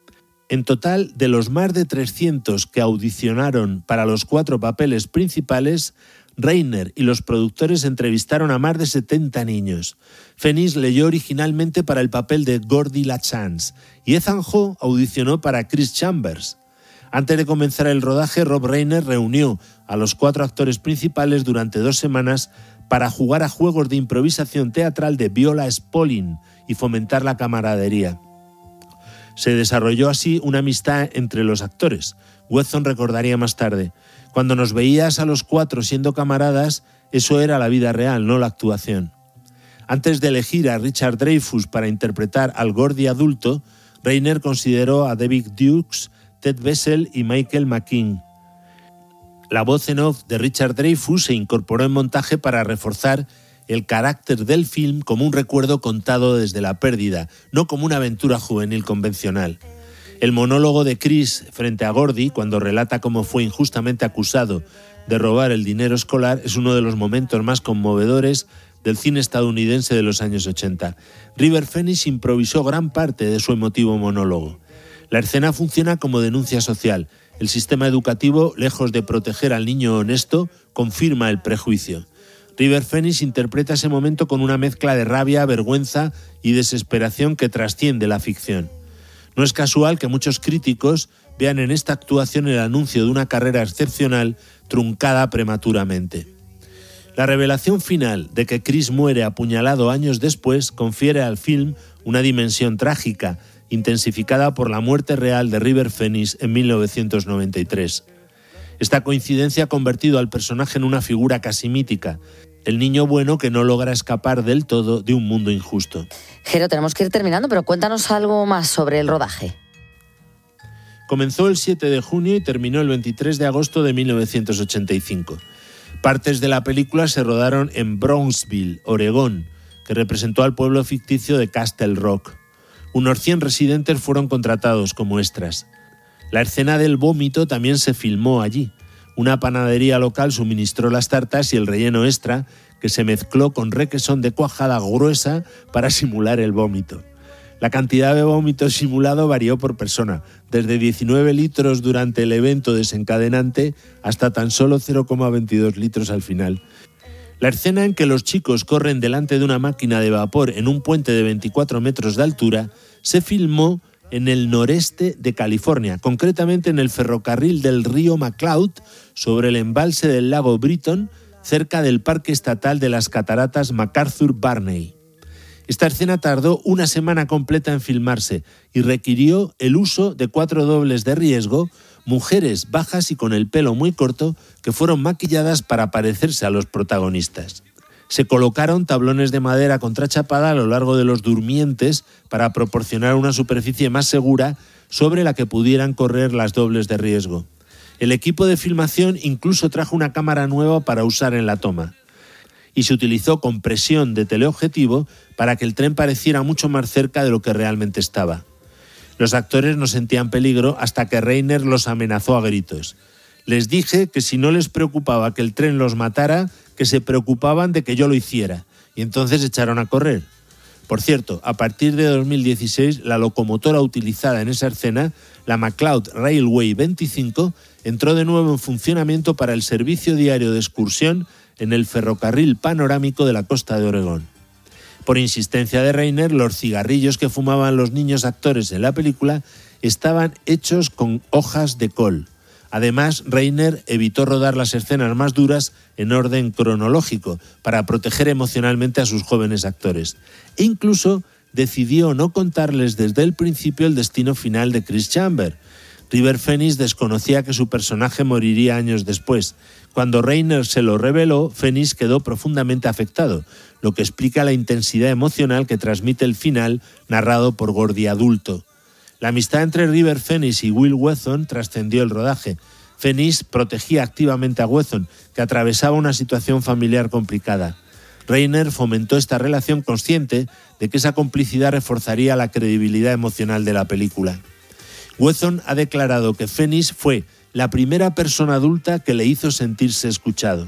En total, de los más de trescientos que audicionaron para los cuatro papeles principales, Reiner y los productores entrevistaron a más de setenta niños. Phoenix leyó originalmente para el papel de Gordy LaChance y Ethan Hawke audicionó para Chris Chambers. Antes de comenzar el rodaje, Rob Reiner reunió a los cuatro actores principales durante dos semanas para jugar a juegos de improvisación teatral de Viola Spolin y fomentar la camaradería. Se desarrolló así una amistad entre los actores. Weston recordaría más tarde: cuando nos veías a los cuatro siendo camaradas, eso era la vida real, no la actuación. Antes de elegir a Richard Dreyfuss para interpretar al Gordy adulto, Reiner consideró a David Dukes, Ted Bessel y Michael McKean. La voz en off de Richard Dreyfuss se incorporó en montaje para reforzar el carácter del film como un recuerdo contado desde la pérdida, no como una aventura juvenil convencional. El monólogo de Chris frente a Gordy, cuando relata cómo fue injustamente acusado de robar el dinero escolar, es uno de los momentos más conmovedores del cine estadounidense de los años ochenta. River Phoenix improvisó gran parte de su emotivo monólogo. La escena funciona como denuncia social. El sistema educativo, lejos de proteger al niño honesto, confirma el prejuicio. River Phoenix interpreta ese momento con una mezcla de rabia, vergüenza y desesperación que trasciende la ficción. No es casual que muchos críticos vean en esta actuación el anuncio de una carrera excepcional truncada prematuramente. La revelación final de que Chris muere apuñalado años después confiere al film una dimensión trágica, intensificada por la muerte real de River Phoenix en mil novecientos noventa y tres. Esta coincidencia ha convertido al personaje en una figura casi mítica, el niño bueno que no logra escapar del todo de un mundo injusto. Jero, tenemos que ir terminando, pero cuéntanos algo más sobre el rodaje. Comenzó el siete de junio y terminó el veintitrés de agosto de mil novecientos ochenta y cinco. Partes de la película se rodaron en Brownsville, Oregón, que representó al pueblo ficticio de Castle Rock. Unos cien residentes fueron contratados como extras. La escena del vómito también se filmó allí. Una panadería local suministró las tartas y el relleno extra, que se mezcló con requesón de cuajada gruesa para simular el vómito. La cantidad de vómito simulado varió por persona, desde diecinueve litros durante el evento desencadenante hasta tan solo cero coma veintidós litros al final. La escena en que los chicos corren delante de una máquina de vapor en un puente de veinticuatro metros de altura se filmó en el noreste de California, concretamente en el ferrocarril del río McCloud, sobre el embalse del lago Britton, cerca del Parque Estatal de las Cataratas MacArthur-Barney. Esta escena tardó una semana completa en filmarse y requirió el uso de cuatro dobles de riesgo, mujeres bajas y con el pelo muy corto, que fueron maquilladas para parecerse a los protagonistas. Se colocaron tablones de madera contrachapada a lo largo de los durmientes para proporcionar una superficie más segura sobre la que pudieran correr las dobles de riesgo. El equipo de filmación incluso trajo una cámara nueva para usar en la toma. Y se utilizó compresión de teleobjetivo para que el tren pareciera mucho más cerca de lo que realmente estaba. Los actores no sentían peligro hasta que Reiner los amenazó a gritos. Les dije que si no les preocupaba que el tren los matara, que se preocupaban de que yo lo hiciera, y entonces echaron a correr. Por cierto, a partir de dos mil dieciséis, la locomotora utilizada en esa escena, la McCloud Railway veinticinco, entró de nuevo en funcionamiento para el servicio diario de excursión en el ferrocarril panorámico de la costa de Oregón. Por insistencia de Reiner, los cigarrillos que fumaban los niños actores en la película estaban hechos con hojas de col. Además, Reiner evitó rodar las escenas más duras en orden cronológico para proteger emocionalmente a sus jóvenes actores. E incluso decidió no contarles desde el principio el destino final de Chris Chamber. River Phoenix desconocía que su personaje moriría años después. Cuando Reiner se lo reveló, Phoenix quedó profundamente afectado, lo que explica la intensidad emocional que transmite el final narrado por Gordy adulto. La amistad entre River Phoenix y Will Wheaton trascendió el rodaje. Phoenix protegía activamente a Wheaton, que atravesaba una situación familiar complicada. Reiner fomentó esta relación consciente de que esa complicidad reforzaría la credibilidad emocional de la película. Wheaton ha declarado que Phoenix fue la primera persona adulta que le hizo sentirse escuchado.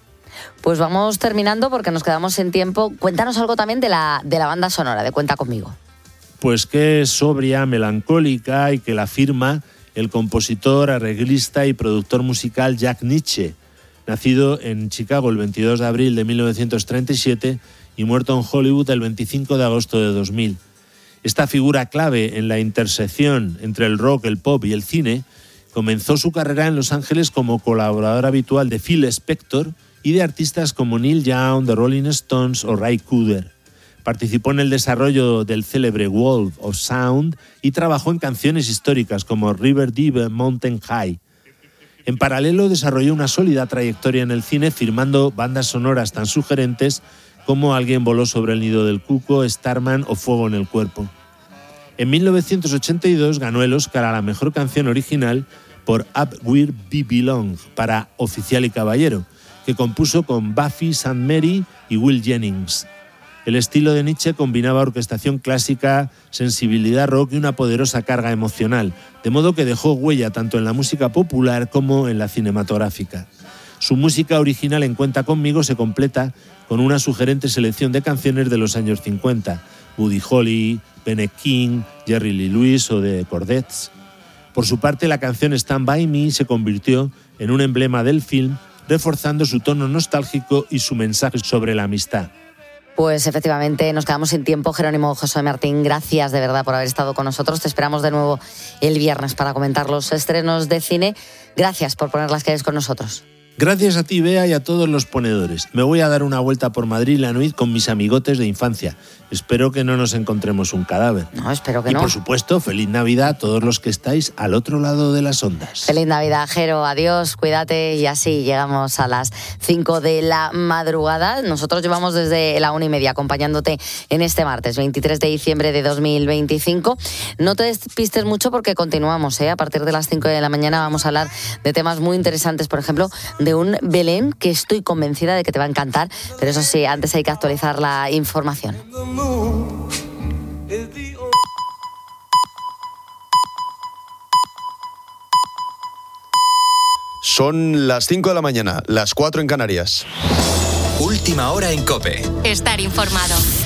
Pues vamos terminando porque nos quedamos sin tiempo. Cuéntanos algo también de la, de la banda sonora de Cuenta Conmigo. Pues que es sobria, melancólica y que la firma el compositor, arreglista y productor musical Jack Nitzsche, nacido en Chicago el veintidós de abril de mil novecientos treinta y siete y muerto en Hollywood el veinticinco de agosto de dos mil. Esta figura clave en la intersección entre el rock, el pop y el cine comenzó su carrera en Los Ángeles como colaborador habitual de Phil Spector y de artistas como Neil Young, The Rolling Stones o Ray Cooder. Participó en el desarrollo del célebre Wall of Sound y trabajó en canciones históricas como River Deep, Mountain High. En paralelo desarrolló una sólida trayectoria en el cine firmando bandas sonoras tan sugerentes como Alguien voló sobre el nido del cuco, Starman o Fuego en el cuerpo. En mil novecientos ochenta y dos ganó el Oscar a la mejor canción original por Up Where We Belong para Oficial y Caballero, que compuso con Buffy Sainte-Marie y Will Jennings. El estilo de Nitzsche combinaba orquestación clásica, sensibilidad rock y una poderosa carga emocional, de modo que dejó huella tanto en la música popular como en la cinematográfica. Su música original en Cuenta Conmigo se completa con una sugerente selección de canciones de los años cincuenta, Buddy Holly, Bennett King, Jerry Lee Lewis o The Chordettes. Por su parte, la canción Stand By Me se convirtió en un emblema del film, reforzando su tono nostálgico y su mensaje sobre la amistad. Pues efectivamente nos quedamos sin tiempo. Jerónimo José Martín, gracias de verdad por haber estado con nosotros. Te esperamos de nuevo el viernes para comentar los estrenos de cine. Gracias por poner las calles con nosotros. Gracias a ti, Bea, y a todos los ponedores. Me voy a dar una vuelta por Madrid la Nuit con mis amigotes de infancia. Espero que no nos encontremos un cadáver. No, espero que y no. Y por supuesto, feliz Navidad a todos los que estáis al otro lado de las ondas. Feliz Navidad, Jero. Adiós, cuídate. Y así llegamos a las cinco de la madrugada. Nosotros llevamos desde la una y media acompañándote en este martes, veintitrés de diciembre de dos mil veinticinco. No te despistes mucho porque continuamos, ¿eh? A partir de las cinco de la mañana vamos a hablar de temas muy interesantes, por ejemplo, de un Belén que estoy convencida de que te va a encantar, pero eso sí, antes hay que actualizar la información. Son las cinco de la mañana, las cuatro en Canarias. Última hora en COPE. Estar informado.